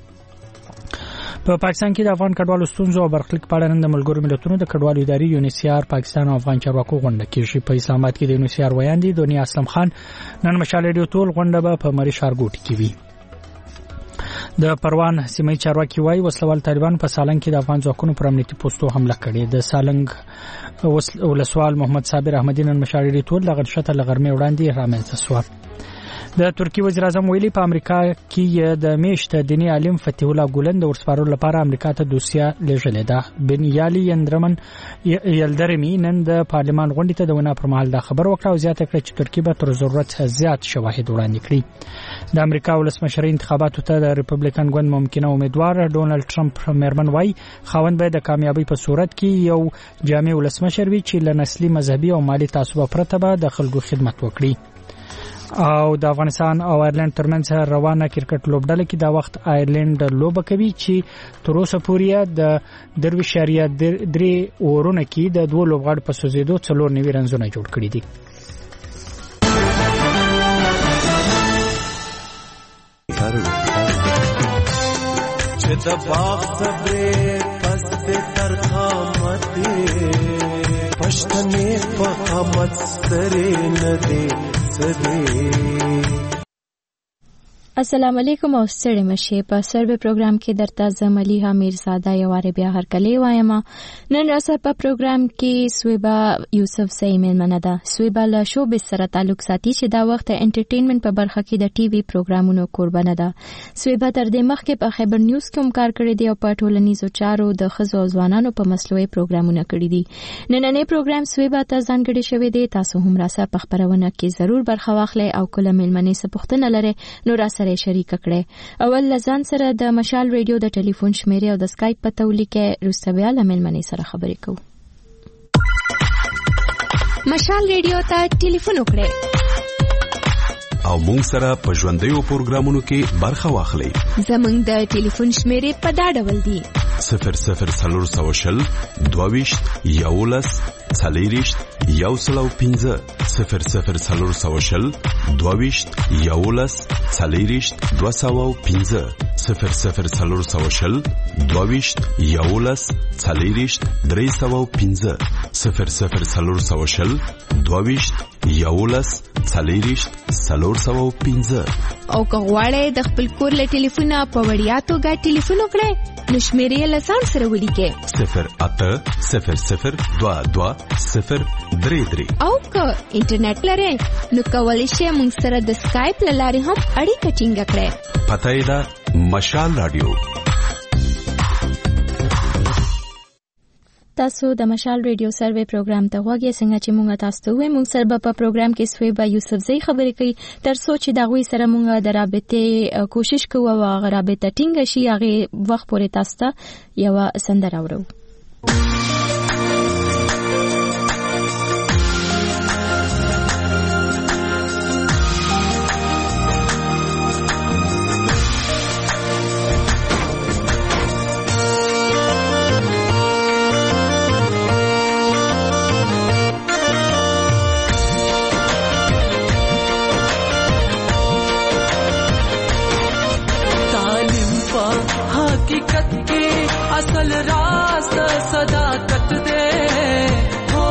په پاکستان کې د افغان کډوالو ستونزو او برخلیک په اړه نن د ملګرو ملتونو د کډوالو ادارې یونیسیار پاکستان او افغان چارواکو غونډه کیږي. په اسلام آباد کې د یونیسیار ویاندې دنیا اسلم خان نن مشال ریډیو ټول غونډه به په مری ښارګوټي کې وي. د پروان سیمه چارواکي وايي وسلوال طالبان په سالنګ کې د افغان ځواکونو پر امنیتي پوسټو حمله کړې. د سالنګ ولسوال محمد صابر احمدی نن مشال ریډیو ټول د غرشته لغرمې وړاندې رامنځته شو. د ترکی وزیر اعظم ویلي په امریکا کې د میشت دینی عالم فتح الله ګولن د ورسپارلو لپاره امریکا ته دوسیه لېږلې ده. بن یالي یندرمن یلدرمي نن د پارلمان غونډې ته د وینا پر مهال دا خبر وکړه او زیاته کړه چې ترکی به تر ضرورت زیات شواهد وړاندې کړي. د امریکا ولسمشر انتخاباتو ته د ریپبلیکن ګوند ممکنه امیدوار ډونالد ټرمپ میرمن وای خاوند به د کامیابی په صورت کې یو جامع ولسمشر وي چې له نسلي مذهبي او مالی تعصب پرته به د خلکو خدمت وکړي. او د افغانستان او آیرلند ترمنځ روانه کرکټ لوبډله کې دا وخت آیرلند لوبه کوي چې تر اوسه پورې د درویش شریعه درې اورونه کې د دوه لوبغاړو په سوزیدو څلور نوي رنزونه جوړ کړي دي. چې د باغ صبرې پس تر قامت پښتنې په قامت سترې نه دي. السلام علیکم او ستړي مشه. په سروې پروګرام کې درته زملیها میرزاده یو واره بیا هرکلی وایم. نن راسه په پروګرام کې سویبا یوسف سیمن منده. سویبا له شوبز سره تعلق ساتي چې دا وخت انټرټینمنت په برخه کې د ټي وي پروګرامونو قربانه ده. سویبا تر دې مخکې په خیبر نیوز کې هم کار کړی دی او په ټولنیزو چارو د ښځو او ځوانانو په مسلوي پروګرامونه کړی دي. نننې پروګرام سویبا ته ځانګړی شوی دی. تاسو هم راسه په خبرونه کې ضرور برخه واخلئ او کله ملمنې څه پوښتنه لرئ نو راسره شریک کړئ. اول لزان سره د مشال ریډیو د ټلیفون شمیره او د اسکایپ پته ولیکئ. وروسته بیا له ملمنې سره خبرې کوو. مشال ریډیو ته ټلیفون وکړئ او مونږ سره په ژوندیو پروګرامونو کې برخه واخلئ. زمونږ د ټلیفون شمیره په دا ډول دی: صفر صفر څلور سوه شل دوه ویشت یولس څلېرویشت یو سل او پنځه صفر صفر څلور سوه شل دوه ویشت یولس څلېرویشت دوه سوه او پنځه صفر صفر څلور سوه شل دوه ویشت یولس څلېرویشت درې سوه او پنځه صفر صفر څلور سوه شل دوه ویشت یولس څلېرویشت څلور سوه او پنځه. او که غواړئ د خپل کور له ټلیفونه په وړیا توګه ټلیفون وکړئ نو شمیرې یې له ځان سره ولیکئ: صفر اته صفر صفر دوه دوه صفر درې درې. او که انټرنیټ لرئ نو کولی شئ موږ سره د اسکایپ له لارې هم اړیکه ټینګه کړئ. پته یې ده مشال رادیو. تاسو د مشال ریډیو سروې پروګرام ته غوږ یې. څنګه چې موږ تاسو ته وایو موږ سره په پروګرام کې سویبا یوسفزۍ خبرې کوي تر څو چې د هغوی سره موږ د رابطې کوشش کوو او هغه رابطه ټینګه شي. هغې وخت پورې تاسو ته یوه سندره اورو. حقیقت کی اصل راز صداقت دے ہو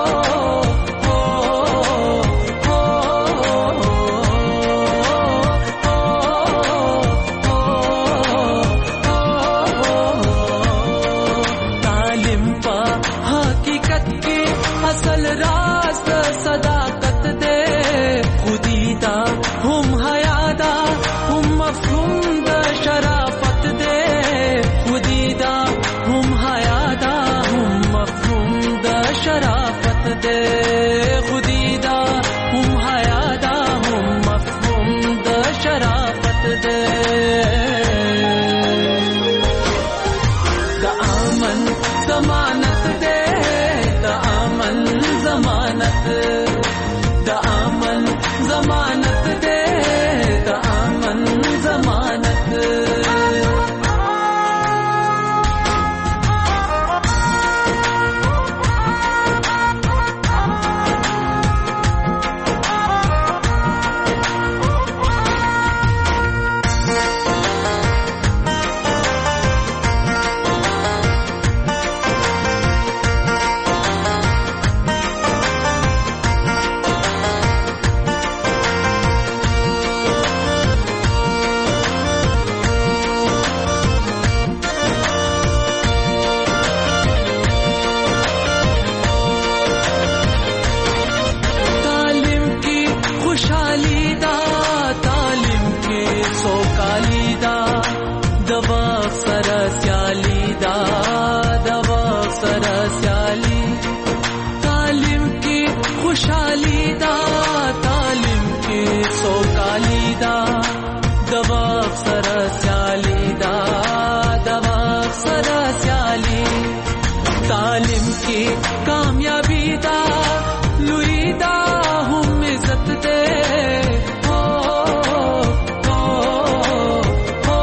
اصل راز صداقت دے خودیدہ ہم حیادہ ہم مفہوم دا شرافت دے خودیدہ ہم حیادہ ہم مفہوم دا شرافت دے خودیدہ ہم حیادہ ہم مفہوم دا شرافت دے دا امن ضمانت دے ضمانت دا امن ضمانت دے دا امن ضمانت तालिम की कामयाबी दा लुईदा हम इज्जत दे हो हो हो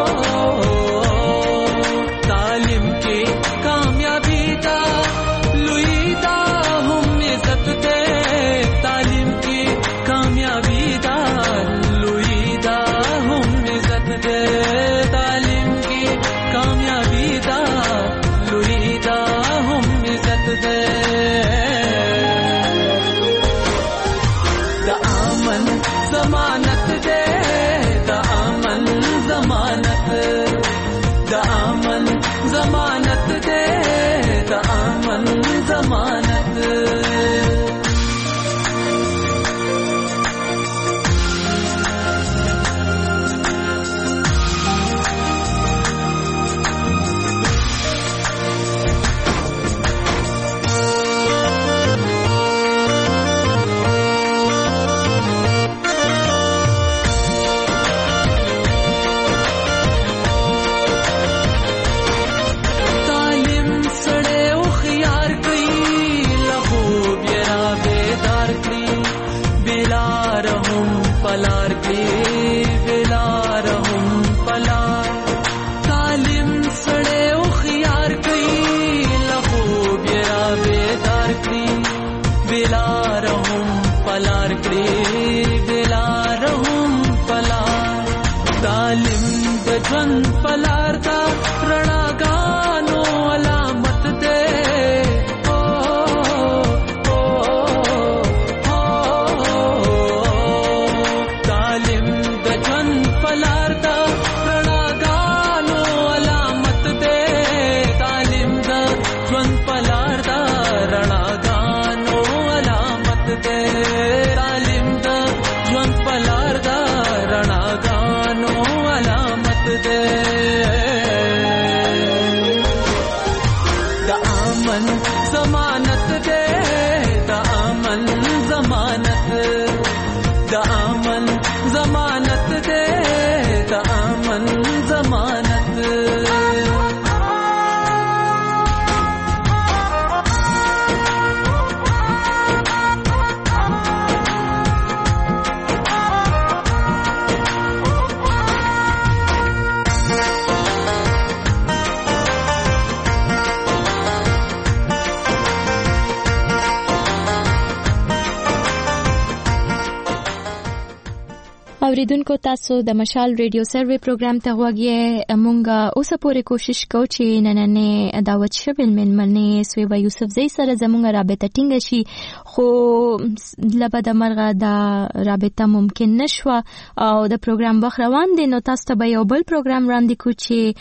तालिम की कामयाबी दा लुईदा हम इज्जत दे तालिम की कामयाबी दा लुईदा हम इज्जत दे तालिम की कामयाबी दा लुईदा हम इज्जत दे दा अमन ज़मानत दे दा अमन ज़मानत दा अमन ज़मानत दे दा अमन ज़मानत पलार के बेलार हम पलार तालिम सड़े उखियार कई लखो बेरा बेदार कई बेलार हम पलार के बेलार हम पलार तालिम दजन पलार दा रणा गानो अलामत दे तालिम दा ज्वन पलार दा रणा गानो अलामत दे दा अमन ज़मानत दे दा अमन ज़मानत दा अमन ज़मानत दे दा अमन ज़मानत اوریدونکو تاسو د مشال ریډیو سروې پروګرام ته غوږی مونږه اوسه پورې کوشش کوو چې نننې دعوت شویل مېلمنې سویبا یوسف زئی سره زموږ رابطه ټینګه شي خو لبه د مرغه د رابطه ممکن نشوه او د پروګرام وخت روان دی نو تاسو ته به یو بل پروګرام وړاندې کوو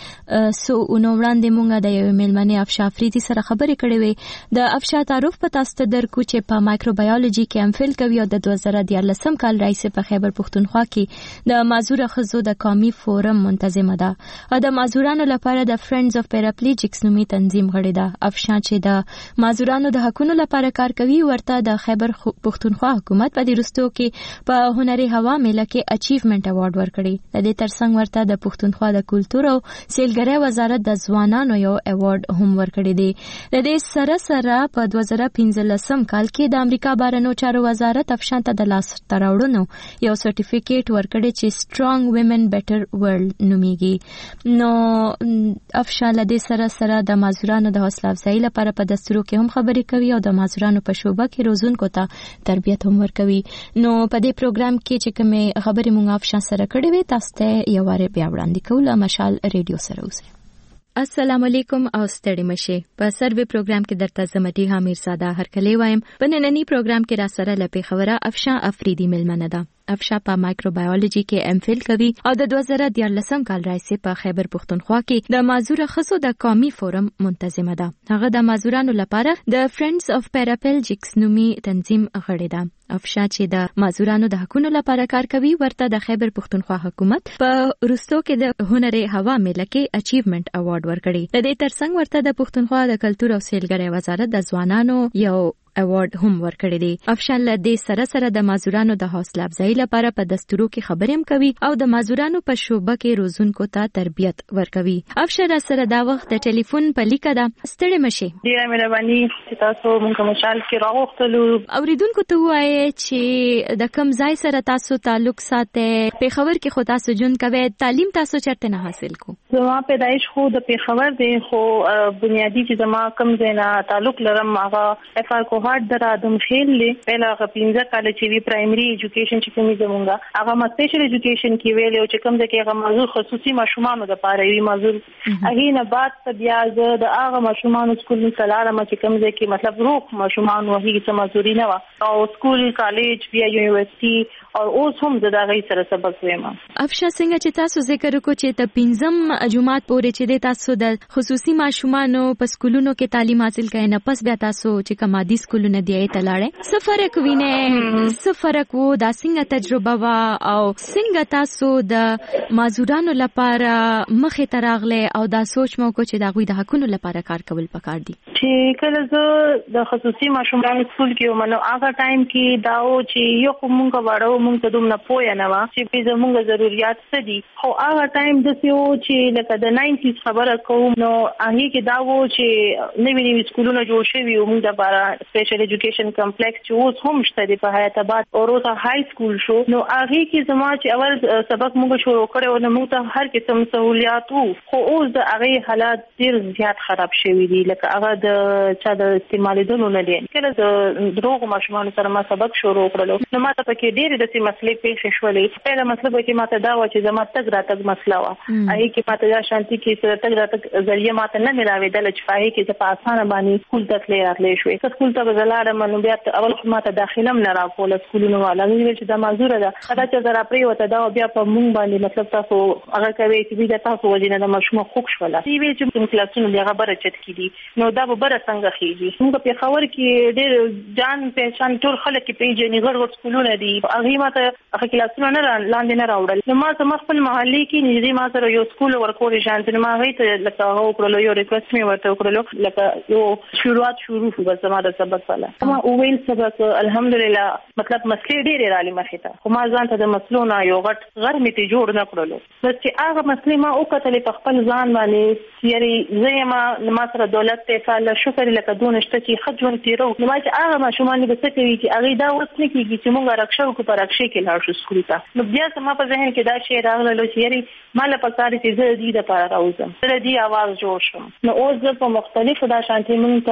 چې سو نو وړاندې مونږه د یو مېلمنې افشا افریدي سره خبرې کړې وې د افشا تعارف په تاسو ته درکو چې په مایکروبیولوژي کې ام فل کوي او د دوه زره دیارلسم کال رئیس په خیبر پښتونخوا کې د معذوره ښځو د قومي فورم منتظمه ده او د معذورانو لپاره د فرندز اف پیراپلیجیکس نومي تنظیم غړې ده. افشا چې د معذورانو د حقونو لپاره کار کوي ورته د خیبر پښتونخوا حکومت په دې وروستیو کې په هنري هوا میله کې اچیومنت ایوارډ ورکړی. د دې ترڅنګ ورته د پښتونخوا د کلتور او سیلګرۍ وزارت د ځوانانو یو ایوارډ هم ورکړی دی. د دې سره سره په دوه زره پنځلسم کال کې د امریکا بهرنیو چارو وزارت افشا ته د لاس تراوړنو یو سرټیفیکیټ ورکړی چې سترونګ ویمن بیټر ورلد نومیږي. نو افشا له دې سره سره د معذورانو د حوصله افزایي لپاره په دستورو کې هم خبرې کوي او د معذورانو په شوبه کې روزونکو ته تربیت هم ورکوي. نو په دې پروګرام کې چې کومې خبرې مونږ افشا سره کړې وې تاسو ته یو واره بیا وړاندې کوو له مشال ریډیو سره اوسئ. السلام علیکم او ستړي مشه. په سروې پروګرام کې درته زمدي حامیر ساده هرکلی وایم. په نننی پروګرام کې را سره لپاره خبره افشا افریدي ملمنه ده. افشا په مایکروبیولوژي کې ام فل کوي او د دوه زره دیارلسم کال راځي په خیبر پښتونخوا کې د معذوره ښځو د قومي فورم منتظمه ده. هغه د معذورانو لپاره د فرندز اف پیراپلیجیکس نومي تنظیم غړې ده. افشا چې د معذورانو د حقونو لپاره کار کوي ورته د خیبر پښتونخوا حکومت په وروستو کې د هنري هوا میله کې اچیومنت ایوارډ ورکړی. د دې ترڅنګ ورته د پښتونخوا د کلتور او سیلګرۍ وزارت د ځوانانو یو ایوارډ هم ورکړی دی. افشا له دې سره سره د معذورانو د حوصله افزایي لپاره په دستورو کې خبرې هم کوي او د معذورانو په شوبه کې روزونکو ته تربیت ورکوي. افشا را سره دا وخت د ټلیفون په لیکه ده. ستړي مشي. ډیره مهرباني چې تاسو موږ مشال کې راغوښتلو. اوریدونکو ته وایي چې د کم ځای سره تاسو تعلق ساتئ. پیښور کې خو تاسو جون کوي. تعلیم تاسو چرته نه حاصل کو؟ زما پیدایش خو د پیښور دی خو بنیادی چې زما کم ځای نه تعلق لرم هغه اف آر هارد در ادم خیل لی پهلا غپینځه کال چې وی پرایمری ایجوکیشن چې کومې زمونږه هغه ما سپیشل ایجوکیشن کې ویل او چې کوم ځکه هغه موضوع خصوصي ماشومانو د پاره وی موضوع هغه نه بعد ته بیا د هغه ماشومانو سکول مثالاره ما چې کوم ځکه مطلب روح ماشومانو هغه څه مزوري نه و او سکول کالج بیا یونیورسيټي او اوس هم د هغه سره سبق وایم. افشا څنګه چې تاسو ذکر وکړو چې ته پنځم جمعات پورې چې د تاسو د خصوصي ماشومانو په سکولونو کې تعلیم حاصل کړئ نه پس بیا تاسو چې کمادي سکولونه دی ته لاړې څه فرق وینئ څه فرق وو دا څنګه تجربه وا او څنګه تاسو د معذورانو لپاره مخې ته راغله او دا سوچ مو کو چې دا غوي د حقونو لپاره کار کول پکار دي. چې کله زه د خصوصي ماشومانو سکول کې ومنو هغه ټایم کې دا و چې یو کومه وړو مونږ ته دومره پوهه نه و چې په زموږ ضرورت څه دي خو هغه ټایم د سیو چې لکه د ناینټیز خبره کوم نو هغه کې دا و چې نوی نوی سکولونه جوړ شوي او موږ د لپاره سپیشل ایجوکیشن کمپلیکس چې اوس هم شته دی په حیات آباد او روزه های سکول شو نو هغه کې زما چې اول سبق موږ شروع کړو نو موږ ته هر قسم سہولیات وو خو اوس د هغه حالات ډیر زیات خراب شوي دي لکه هغه د چا د استعمالېدلو نه دي. کله د دروغ ماشومان سره ما سبق شروع کړلو نو ما ته پکې ډېرې داسې مسلې پیښې شولې. پیله مسله کې ما ته دا و چې زما تګ راتګ مسله وه هغې کې ما ته دا شانتي کې چې تګ راتګ ذریعه ما ته نه ملاوېدله چې په هغې کې زه په اسانه باندې سکول ته تلې راتلې شوې. که سکول ته به زه لاړم نو بیا اول خو ما ته داخله هم نه راکوله سکولونو والا هغوی ویل چې دا معذوره ده دا چې زه راپرېوته دا بیا په مونږ باندې مطلب تاسو هغه کوئ چې دوی د تاسو وجې نه د ماشومه خوږ شوله. دوی ویل چې کوم کلاسونه دي هغه بره چت کې دي نو دا به بره څنګه خېږي. موږ په پېښور کې ډېر جان پهچان ټول خلک کې پېژني غړ غړ سکولونه دي هغوی ما ته هغه کلاسونه نه لاندې نه راوړل. نو ما زما خپل محلې کې نږدې ما سره یو سکول ورکولې شانتي نو ما هغوی ته لکه هغه وکړلو یو ریکوست مې ورته وکړلو لکه یو شروعات شروع شو بس زما د سبق والا ما وویل سبق الحمدلله مطلب مسلې ډېرې رالې مخې ته خو ما ځان ته د مسلو نه یو غټ غر مې ترې جوړ نه کړلو بس چې هغه مسلې ما وکتلې په خپل ځان باندې یاري زه یم ما سره دولت ته فعاله شکر لکه دونه شته چې ښه ژوند تېرو نو ما چې هغه ماشومان به څه کوي چې هغوی دا اوس نه کېږي چې موږ رکشه وکړو په رکشې کې لاړ شو سکول ته نو بیا زما په ذهن کې دا شی راغللو چې یاري ما له پکار دي چې زه د دې دپاره راوځم زه د دې اواز جوړ شم. نو اوس زه په مختلفو دا شانتې موږ ته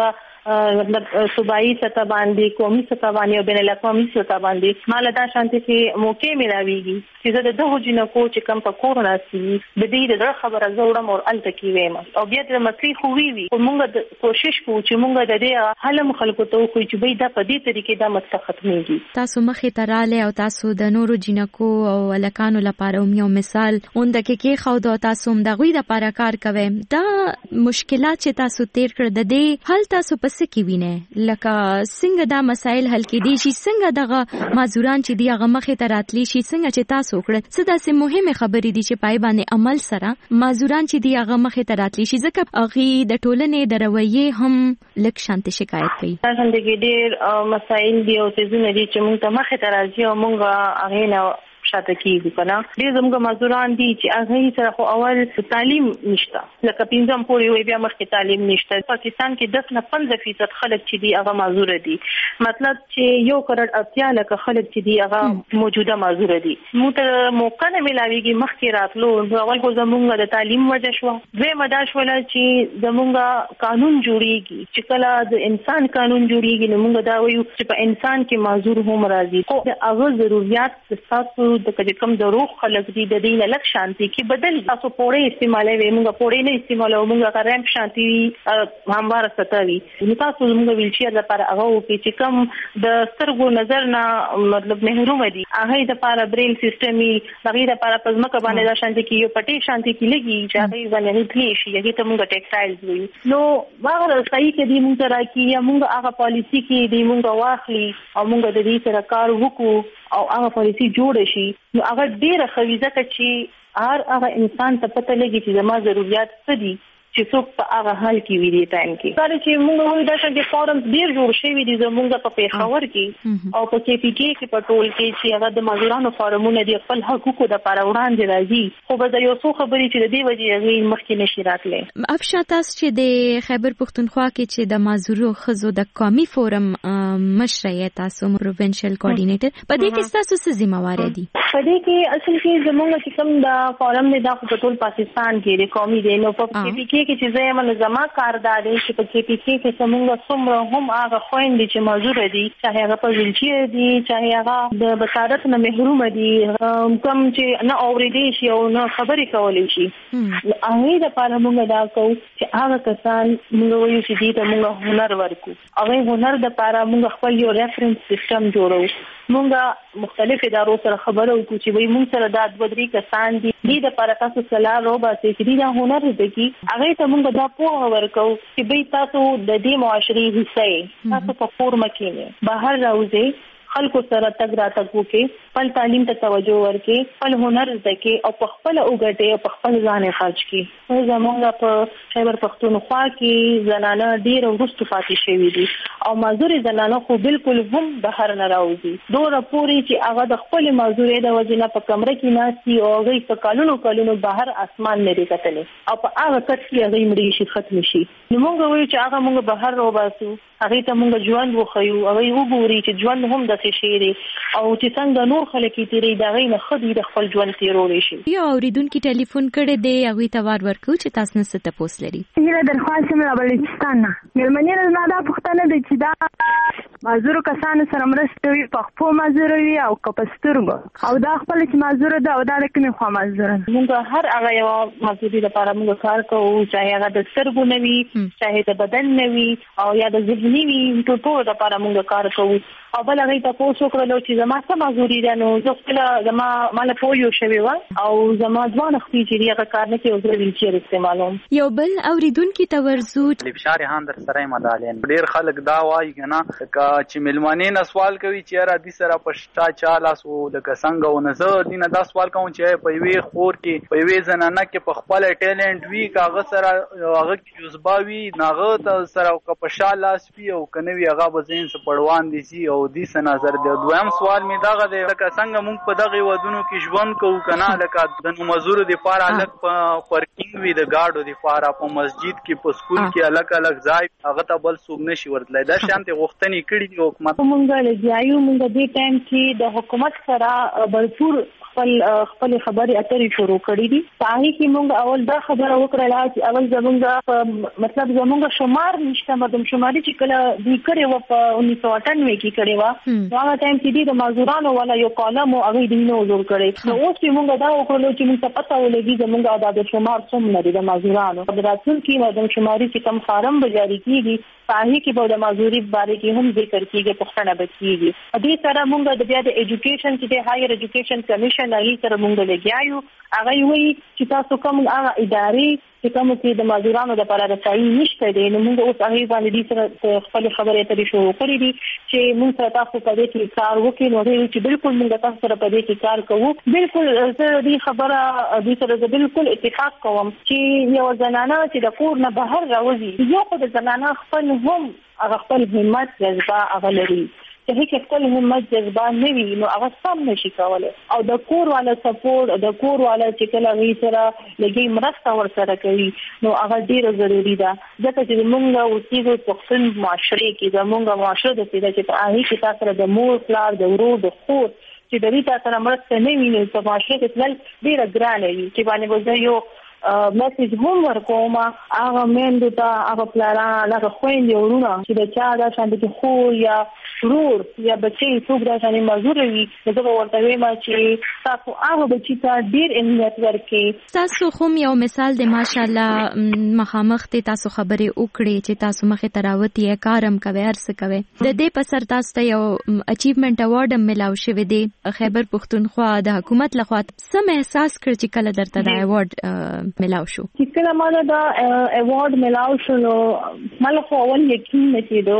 مطلب صوبایي سطح باندې قومي سطح باندې او بین الاقوامي سطح باندې مال دا شانتي چې موقع ملاويږي چې زه د دغه جنکو چې کم په کورونا سي د دې د خبره زوړم او الته کې ویم او بیا د مسلې خو وی وی موږ کوشش کوو چې موږ د دې حل مخالفت وکړو چې به دا په دې طریقې دا مسله ختمېږي. تاسو مخې ته رااله او تاسو د نورو جنکو او الکانو لپاره یو مثال اونده کې کې خو د تاسو د غوي د لپاره کار کوي. دا مشکلات چې تاسو تیر کړ د دې حل تاسو پس کې وینئ لکه څنګه دا مسایل حل کېدي شي څنګه دغه معذوران چې دی هغه مخې ته راتلی شي څنګه چې تاسو وکړه څه داسې مهمه خبرې دي چې پای باندې عمل سره معذوران چې دی هغه مخې ته راتلی شي ځکه هغه د ټولنې د رویې هم لک شانت شکایت کوي. دا څنګه ډېر مسایل دي او څه دي چې موږ ته مخې ته راځي او موږ هغه نه شاته کیږي کنه. ډېر زموږ مزدوران دي چې هغه سره خو اول تعلیم نشته لکه پنځم پورې وي بیا مخکې تعلیم نشته. پاکستان کې دس نه پنځه فیصد خلک چې دي هغه معذور دي مطلب چې یو کروڑ اتیا لکه خلک چې دي هغه موجوده معذور دي. موږ ته موقع نه ملاويږي مخکې راتلو. اول خو زموږ د تعلیم وجه شو دوی مداش ولا چې زموږ قانون جوړیږي چې کله د انسان قانون جوړیږي نو موږ دا وایو چې په انسان کې معذور هم راځي خو هغه ضرورت تاسو د کوم د روح خلک دي د دې لک شانتي کې بدل تاسو پوره استعمالوي موږ پوره نه استعمالو موږ کارم شانتي هموار ستوي نو تاسو موږ ویلچیر لپاره هغه وکي چې کوم د سترګو نظر نه مطلب محروم دي هغه د لپاره برین سیستمي هغه د لپاره پزماکه باندې د شانتي کې یو پټي شانتي کې لګي چې هغه باندې تلی شي هغه ته موږ ټیکسټایلز وي نو هغه صحیح کې دي موږ راکې یا موږ هغه پالیسی کې دي موږ واخلي او موږ د دې سره کار وکړو او هغه پالیسی جوړ شي نو هغه ډیره خويزه چې هر هغه انسان ته پته لګي چې زما ضرورت څه دي چې څوک په هغه حال کې وي دی ټایم کې. دا چې موږ وایو دا چې فورمز ډیر جوړ شوی دي زموږ په پیښور کې او په کې پی کې کې په ټول کې چې هغه د مزدورانو فورمونه دي خپل حقوقو د لپاره وړاندې راځي خو به یو څو خبرې چې د دې وجې هغه مخکې نشي راتلی. افشا تاسو چې د خیبر پښتونخوا کې چې د مزدورو خزو د قومي فورم مشرعیت تاسو پروینشل کوارډینیټر په دې کې تاسو څه ذمہوار دي؟ په دې کې اصل کې زموږ چې کوم د فورم نه د ټول پاکستان کې د قومي دی نو په کې پی کې کې چې زه من زما کاردار دي چې په کې پی کې کې څنګه څومره هم هغه خويندې چې معذور دي چې هغه په ویلچیر دي چې هغه د بصارت نه محروم دي کوم چې نه اورېدي شي او نه خبرې کولای شي هغه د پاره موږ دا کوو چې هغه کسان موږ وایو چې دې ته موږ هنر ورکو هغه هنر د پاره موږ خپل یو ریفرنس سیستم جوړو موږ مختلف ادارو سره خبرو کوو چې وای موږ سره د ادوودري کسان دي دې د پاره تاسو صلاح روبا چې دې دا هنر دې کی هغه ته موږ دا پوهه ورکو چې به تاسو د دې معاشري حصہ تاسو په فورم کې نه بهر راوځي خلکو سره تګ را تګ وکي خپل تعلیم ته توجه ورکي خپل هنر زده کی او په خپل اوګټي او په خپل ځان خرج کی. زمونږ په خیبر پښتونخوا کې زنانه ډیر ورستو فاتې شوی دي او معذور زنانه خو بالکل هم بهر نه راوځي دوه پوری چې هغه د خپل معذورې د وجنه په کمره کې ناسي او هغه په کالونو کالونو بهر اسمان نه ریکتلې او په هغه کټ کې هغه مړي شي ختم شي نو موږ وایو چې هغه موږ بهر روباسو هغه ته موږ ژوند وخیو هغه وګوري چې ژوند هم د څه شي دی او چې څنګه نور خلک تیری دا غي نه خدي د خپل ژوند تیرول شي. یو اوریدونکو ټلیفون کړي دی هغه ته وار ورکو چې تاسو نه ست پوس لري. زه درخواست مې بلوچستان نه مېلمنې نه دا پښتنه دي چې دا معذور کسانو سره مرسته وي په خپل معذور وي او کپسترګو او دا خپل چې معذور ده او دا لکه خو معذور موږ هر هغه یو معذوري لپاره موږ کار کوو چې هغه د سترګو نه وي چې د بدن نه وي او یا د ذهني وي ټول ټول لپاره موږ کار کوو او بل هغه تاسو کړلو چې زما څه معذوري ده نو زه خپل زما مال پویو شوی و او زما ځوان خپل چې هغه کار نه کوي او زه ویلچیر استعمالوم. یو بل اوریدونکو ته ورزو لبشار هان در سره مدالین ډیر خلک دا وایي کنه چې ملمنې نه سوال کوي چې را دي سره پښتا چالاس او د څنګه و نظر دینه دا سوال کوم چې په وی خور کې په وی زنانه کې په خپل ټیلنت وی کاغه سره هغه کې جذباوي ناغه سره او په شالاس وی او کنوي هغه بزین س پړوان دي سي او دې س نظر دی. دویم سوال می داغه دی لکه څنګه موږ په دغه ودونو کې ژوند کوو کنه لکه د مزور دی پاره الګ پارکینګ وی د گاډو دی پاره په مسجد کې په سکول کې الګ الګ ځای هغه ته بل څوک نشي ورتلای دا شانتي غوښتنې کړې دي حکومت. موږ لګیایو موږ دې ټایم کې د حکومت سره برپور خپل خپل خبرې اترې شروع کړې دي. هغه کې موږ اول دا خبره وکړه چې اول زمونږ مطلب زمونږ شمار نشته، مردم شماري چې کله دوی کړې و په انیس سو اٹھانوے کې کړې و، هغه ټایم کې د مزدورانو ولا یو کالم او هغه د نو جوړ کړي. نو اوس چې موږ دا وکړو چې موږ پته ولګي زمونږ عدد شمار څومره دي د مزدورانو. په راتلونکي کې مردم شماري چې کم فارم به جاری کیږي پاهي کې به د مزدوري باره کې هم ذکر کیږي، پښتنه بچیږي. دې سره موږ د بیا د ایجوکیشن چې د هایر ایجوکیشن کمیشن علی سره موږ لګیایو، هغه وی چې تاسو کوم هغه ادارې چې کوم کې د مزدورانو لپاره رسایي نشته دي، نو موږ اوس هغه باندې دې سره خپل خبرې اترې شروع کړې دي چې موږ سره تاسو په دې کې کار وکړو. نو چې بالکل موږ تاسو سره په دې کې کار کوو. بالکل زه دې خبره دې سره بالکل اتفاق کوم چې یو زنانه چې د کور نه بهر راوځي، یو خو د زنانه خپل هم هغه خپل همت جذبه هغه لري، چې هیڅ خپل همت جذبه نه وي نو هغه سم نشي کولای. او د کور والا سپورټ، د کور والا چې کله وی سره لګي مرسته ورسره کوي نو هغه ډیره ضروری ده. ځکه چې موږ اوسېږو پښتون معاشره کې، زموږ معاشره د دې چې په هغه کې تاسو د مور پلار د ورور د خور چې د دې تاسو مرسته نه ویني په معاشره کې تل ډیره ګرانه وي. چې باندې وځي یو میسج هم ورکوم هغه مېندو ته، هغه پلاران، هغه خويندې ورونه چې د چا دا شان دي خو یا ورور یا بچي څوک دا شان مزور وي، زه ورته وایم چې تاسو هغه بچی ته ډیر اهمیت ورکړئ. تاسو خو یو مثال دی ماشاءالله مخامخ ته تاسو خبرې وکړې چې تاسو مخې تراوتی کارم کوي ارڅ کوي. د دې په سر تاسو ته یو اچیومنت اوارډ هم ملاو شوی دی خیبر پښتونخوا د حکومت لخوا. سم احساس کړ چې کله درته دا اوارډ ملاو شو؟ چې کله ما دا اوارډ ملاو شو نو مله خو اول یقین نه کېدو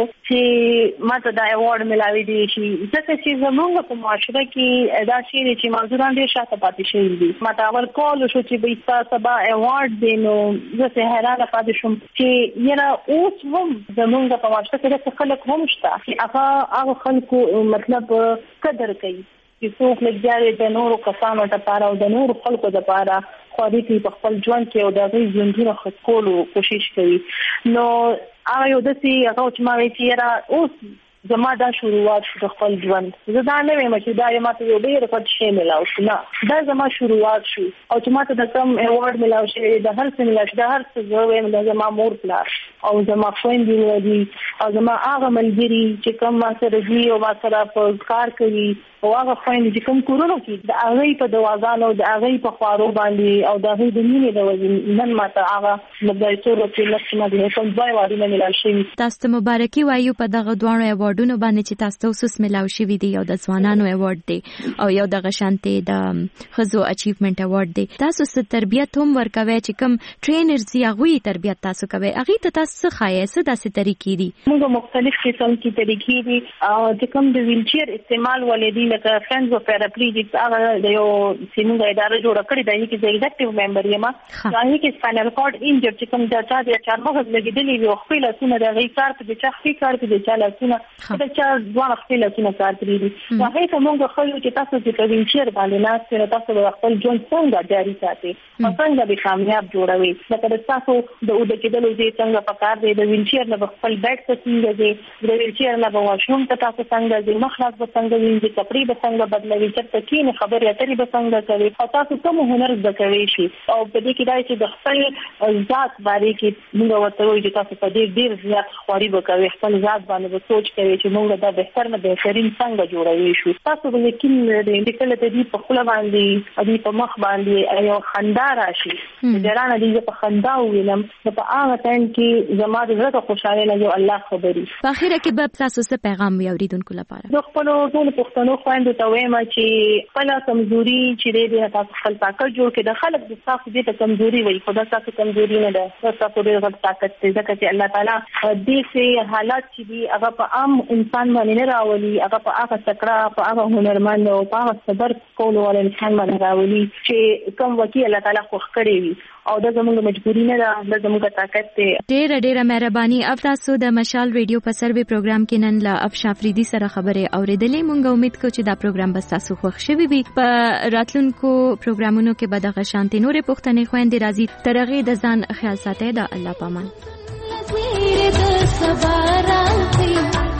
چې ما ته دا اوارډ ملاوي دي شي، ځکه چې زموږ په معاشره کې دا شی چې مزدوران ډېر شاته پاتې شوي دي. ما ته اول کال شو چې به تاسو سبا اوارډ دی، نو زه څه حیرانه پاتې شوم چې یاره اوس هم زموږ په معاشره کې د خلک هم شته چې هغه هغه خلکو مطلب قدر کوي چې څوک لګیاري د نورو کسانو لپاره او د نورو خلکو لپاره خوري کې په خپل ژوند کې او د غي ژوندونه خپلو کوشش کوي. نو هغه یو د سي هغه چې ما وی چې را اوس زما دا شروعات د خپل ژوند، زه دا نه وایم چې دا یې ماته یو ډېر پټ شی ملاو شو، نه دا زما شروعات شو. او چې ماته د کوم ایوارډ ملاو شي د هر څه ملاو شي د هر څه زه وایم د زما مور پلار او زما خويندې دي او زما هغه ملګري چې کوم ما سره دي او ما سره په کار کوي او هغه خويندې چې کوم کورونو کې د هغه په دواګانو د هغه په خوارو باندې او د هغه د مینې د وزن نن ماته هغه مبدای ټول په لښته باندې کوم ځای واري نه ملاو شي. تاسو مبارکي وایو په دغه دوه ایوارډونو باندې چې تاسو اوس ملاو شوی دی، یو د ځوانانو ایوارډ دی او یو د غشانته د خزو اچیومنت ایوارډ دی. تاسو ست تربیت هم ورکوي چې کوم ټرینرز یې هغه تربیت تاسو کوي، هغه ته تاسو خایې څه داسې طریقې دي؟ موږ مختلف قسم کې طریقې دي او چې کوم د ویلچیر استعمال ولې لکه فرندز اف پیراپلیجیکس هغه د یو سیمه اداره جوړ کړی دی چې د ایگزیکټیو ممبر یم، هغه کې سپاینل کارډ انجر چې کوم د چا د چار مغز لګیدلی وي خپل لاسونه د غي کار په چا خپل کار په چا لاسونه د چا دوه خپل لاسونه کار کوي. هغه ته موږ خو چې تاسو چې په ویلچیر باندې ناست تاسو د خپل ژوند څنګه جاري ساتي، څنګه به کامیاب جوړوي، لکه تاسو د اوده کېدلو چې څنګه پکار دی د ویلچیر نه خپل بیگ ته څنګه دی، د ویلچیر نه به واشروم ته تاسو څنګه دی، مخلاص به څنګه وینځي، کپړې به څنګه بدلوي، چې کینې خبرې اترې به څنګه کوي او تاسو کوم هنر زده کوي شي. او په دې کې دا چې د خپل ذات باندې کې موږ ورته وایو چې تاسو په دې ډیر زیات خواري وکوي، خپل ذات باندې به سوچ کوي چې موږ دا بهتر نه بهترین څنګه جوړوي شو. تاسو به یقین لرئ کله ته دې په خپل باندې دې په مخ باندې یو خندا راشي، ډیرانه دې په خندا وینم په هغه ټایم کې زما د زړه خوشاله نه یو الله خبري. په اخر کې به تاسو څه پیغام وي اوریدونکو لپاره؟ د خپل ټول پښتنو خويندو ته وایم چې خپل کمزوري چې دې تاسو خپل طاقت جوړ کړئ. د خلک د تاسو دې کمزوري وي، خدای تاسو کمزوري نه ده، تاسو دې غوښتل طاقت دې ځکه چې الله تعالی دې سي حالات چې دي هغه په عام انسان باندې نه راولي، هغه په هغه تکړه په هغه هنرمند او په هغه صبر کولو ول انسان باندې راولي چې کوم وکیل الله تعالی خو خړې وي او دا زموږ مجبوری نه ده، دا زموږ طاقت دی. ډېر ډېر مهرباني. اف تاسو د مشال ریډیو په سروي پروګرام کې نن لا اف شافریدي سره خبرې اوریدلې. مونږ امید کوو چې دا پروګرام به تاسو خوښ شوي وي. په راتلونکو پروګرامونو کې به د غشانتي نورې پښتنې خويندې راځي. تر هغې د ځان خیال ساتئ. د الله پامان.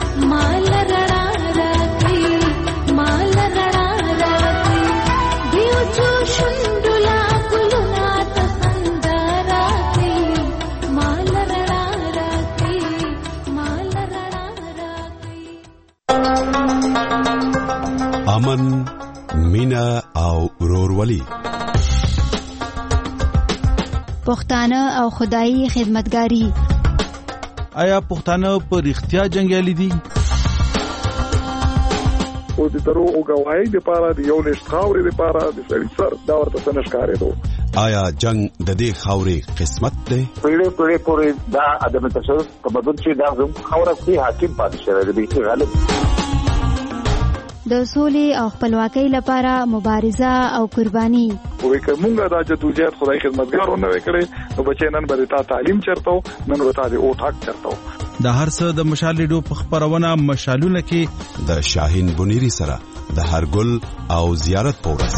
مال رڼا راکړي، مال رڼا راکړي، پښتونولي پښتانه او خدایي خدمتګاری. آیا پښتانه په رښتیا جنگیالي دي؟ او د درو او گواهی لپاره د یو نشت خاورې لپاره د سړي سر دا ورته څه نشکارېدو. آیا جنگ د دې خاورې قسمت دی؟ پیړې پیړې پورې دا عدم تشدد تمدن چې دا زموږ خاوره کې حاکم پاتې شوی دی چې غالب د سولې او خپلواکۍ لپاره مبارزه او قرباني. وې کومه دا جدوجہد خدای خدمتګارونه وکړي نو بچي نن به تا تعلیم چرته نن به تا دې او ټاک چرته. د هر څه د مشال ریډیو په خبرونه مشالونه کې د شاهین بنيري سره د هرګل او زیارت پورس.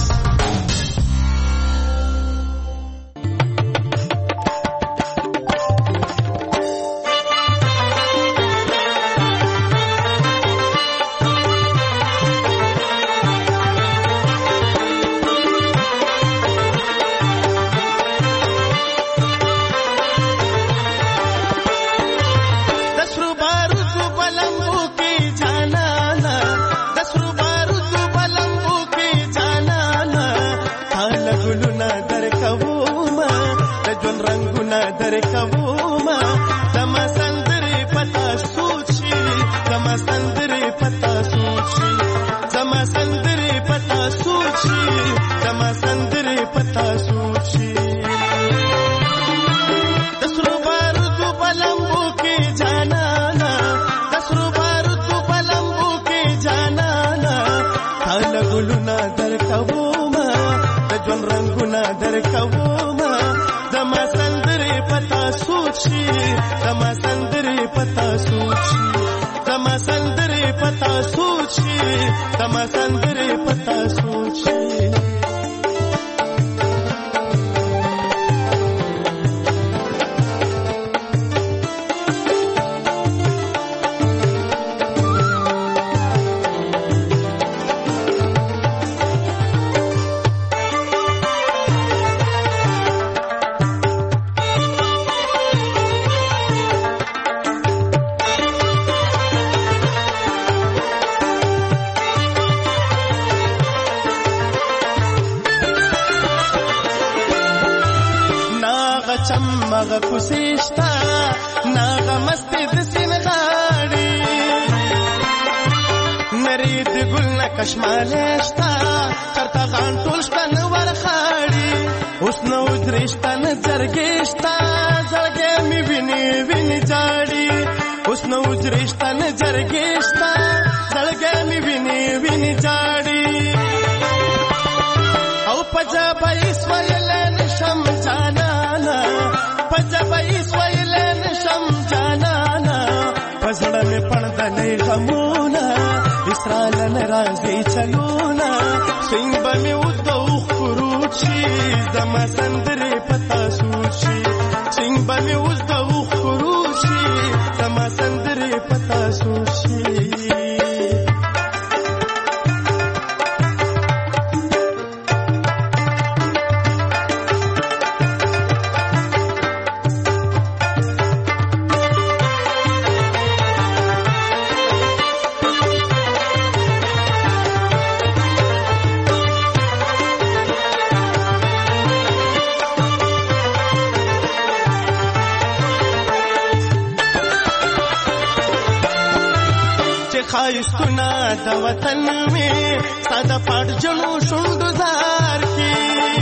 خایستونه د وطن می ساده پټ جنو شوندزار کی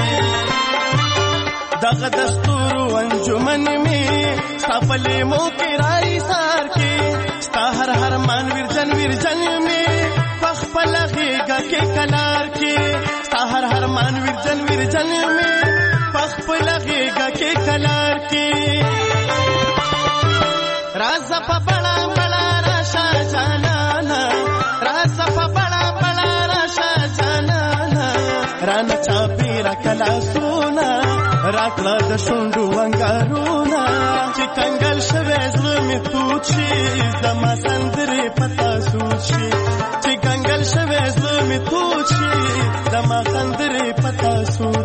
دغه دستور انجمن می سپلې مو کی راي سار کی ستا هر هر مان ورجن ورجن می خپل غیګه کې کلار کی ستا هر هر مان ورجن ورجن می خپل غیګه کې کلار کی راز په بڑا بڑا راشا جانا رانا چاپیرا کلا سونا راکلا د شوندو انګارونا چې کنګل شوه زلمی توچی زما سندري پتا سوچی چې کنګل شوه زلمی توچی زما سندري پتا سوچی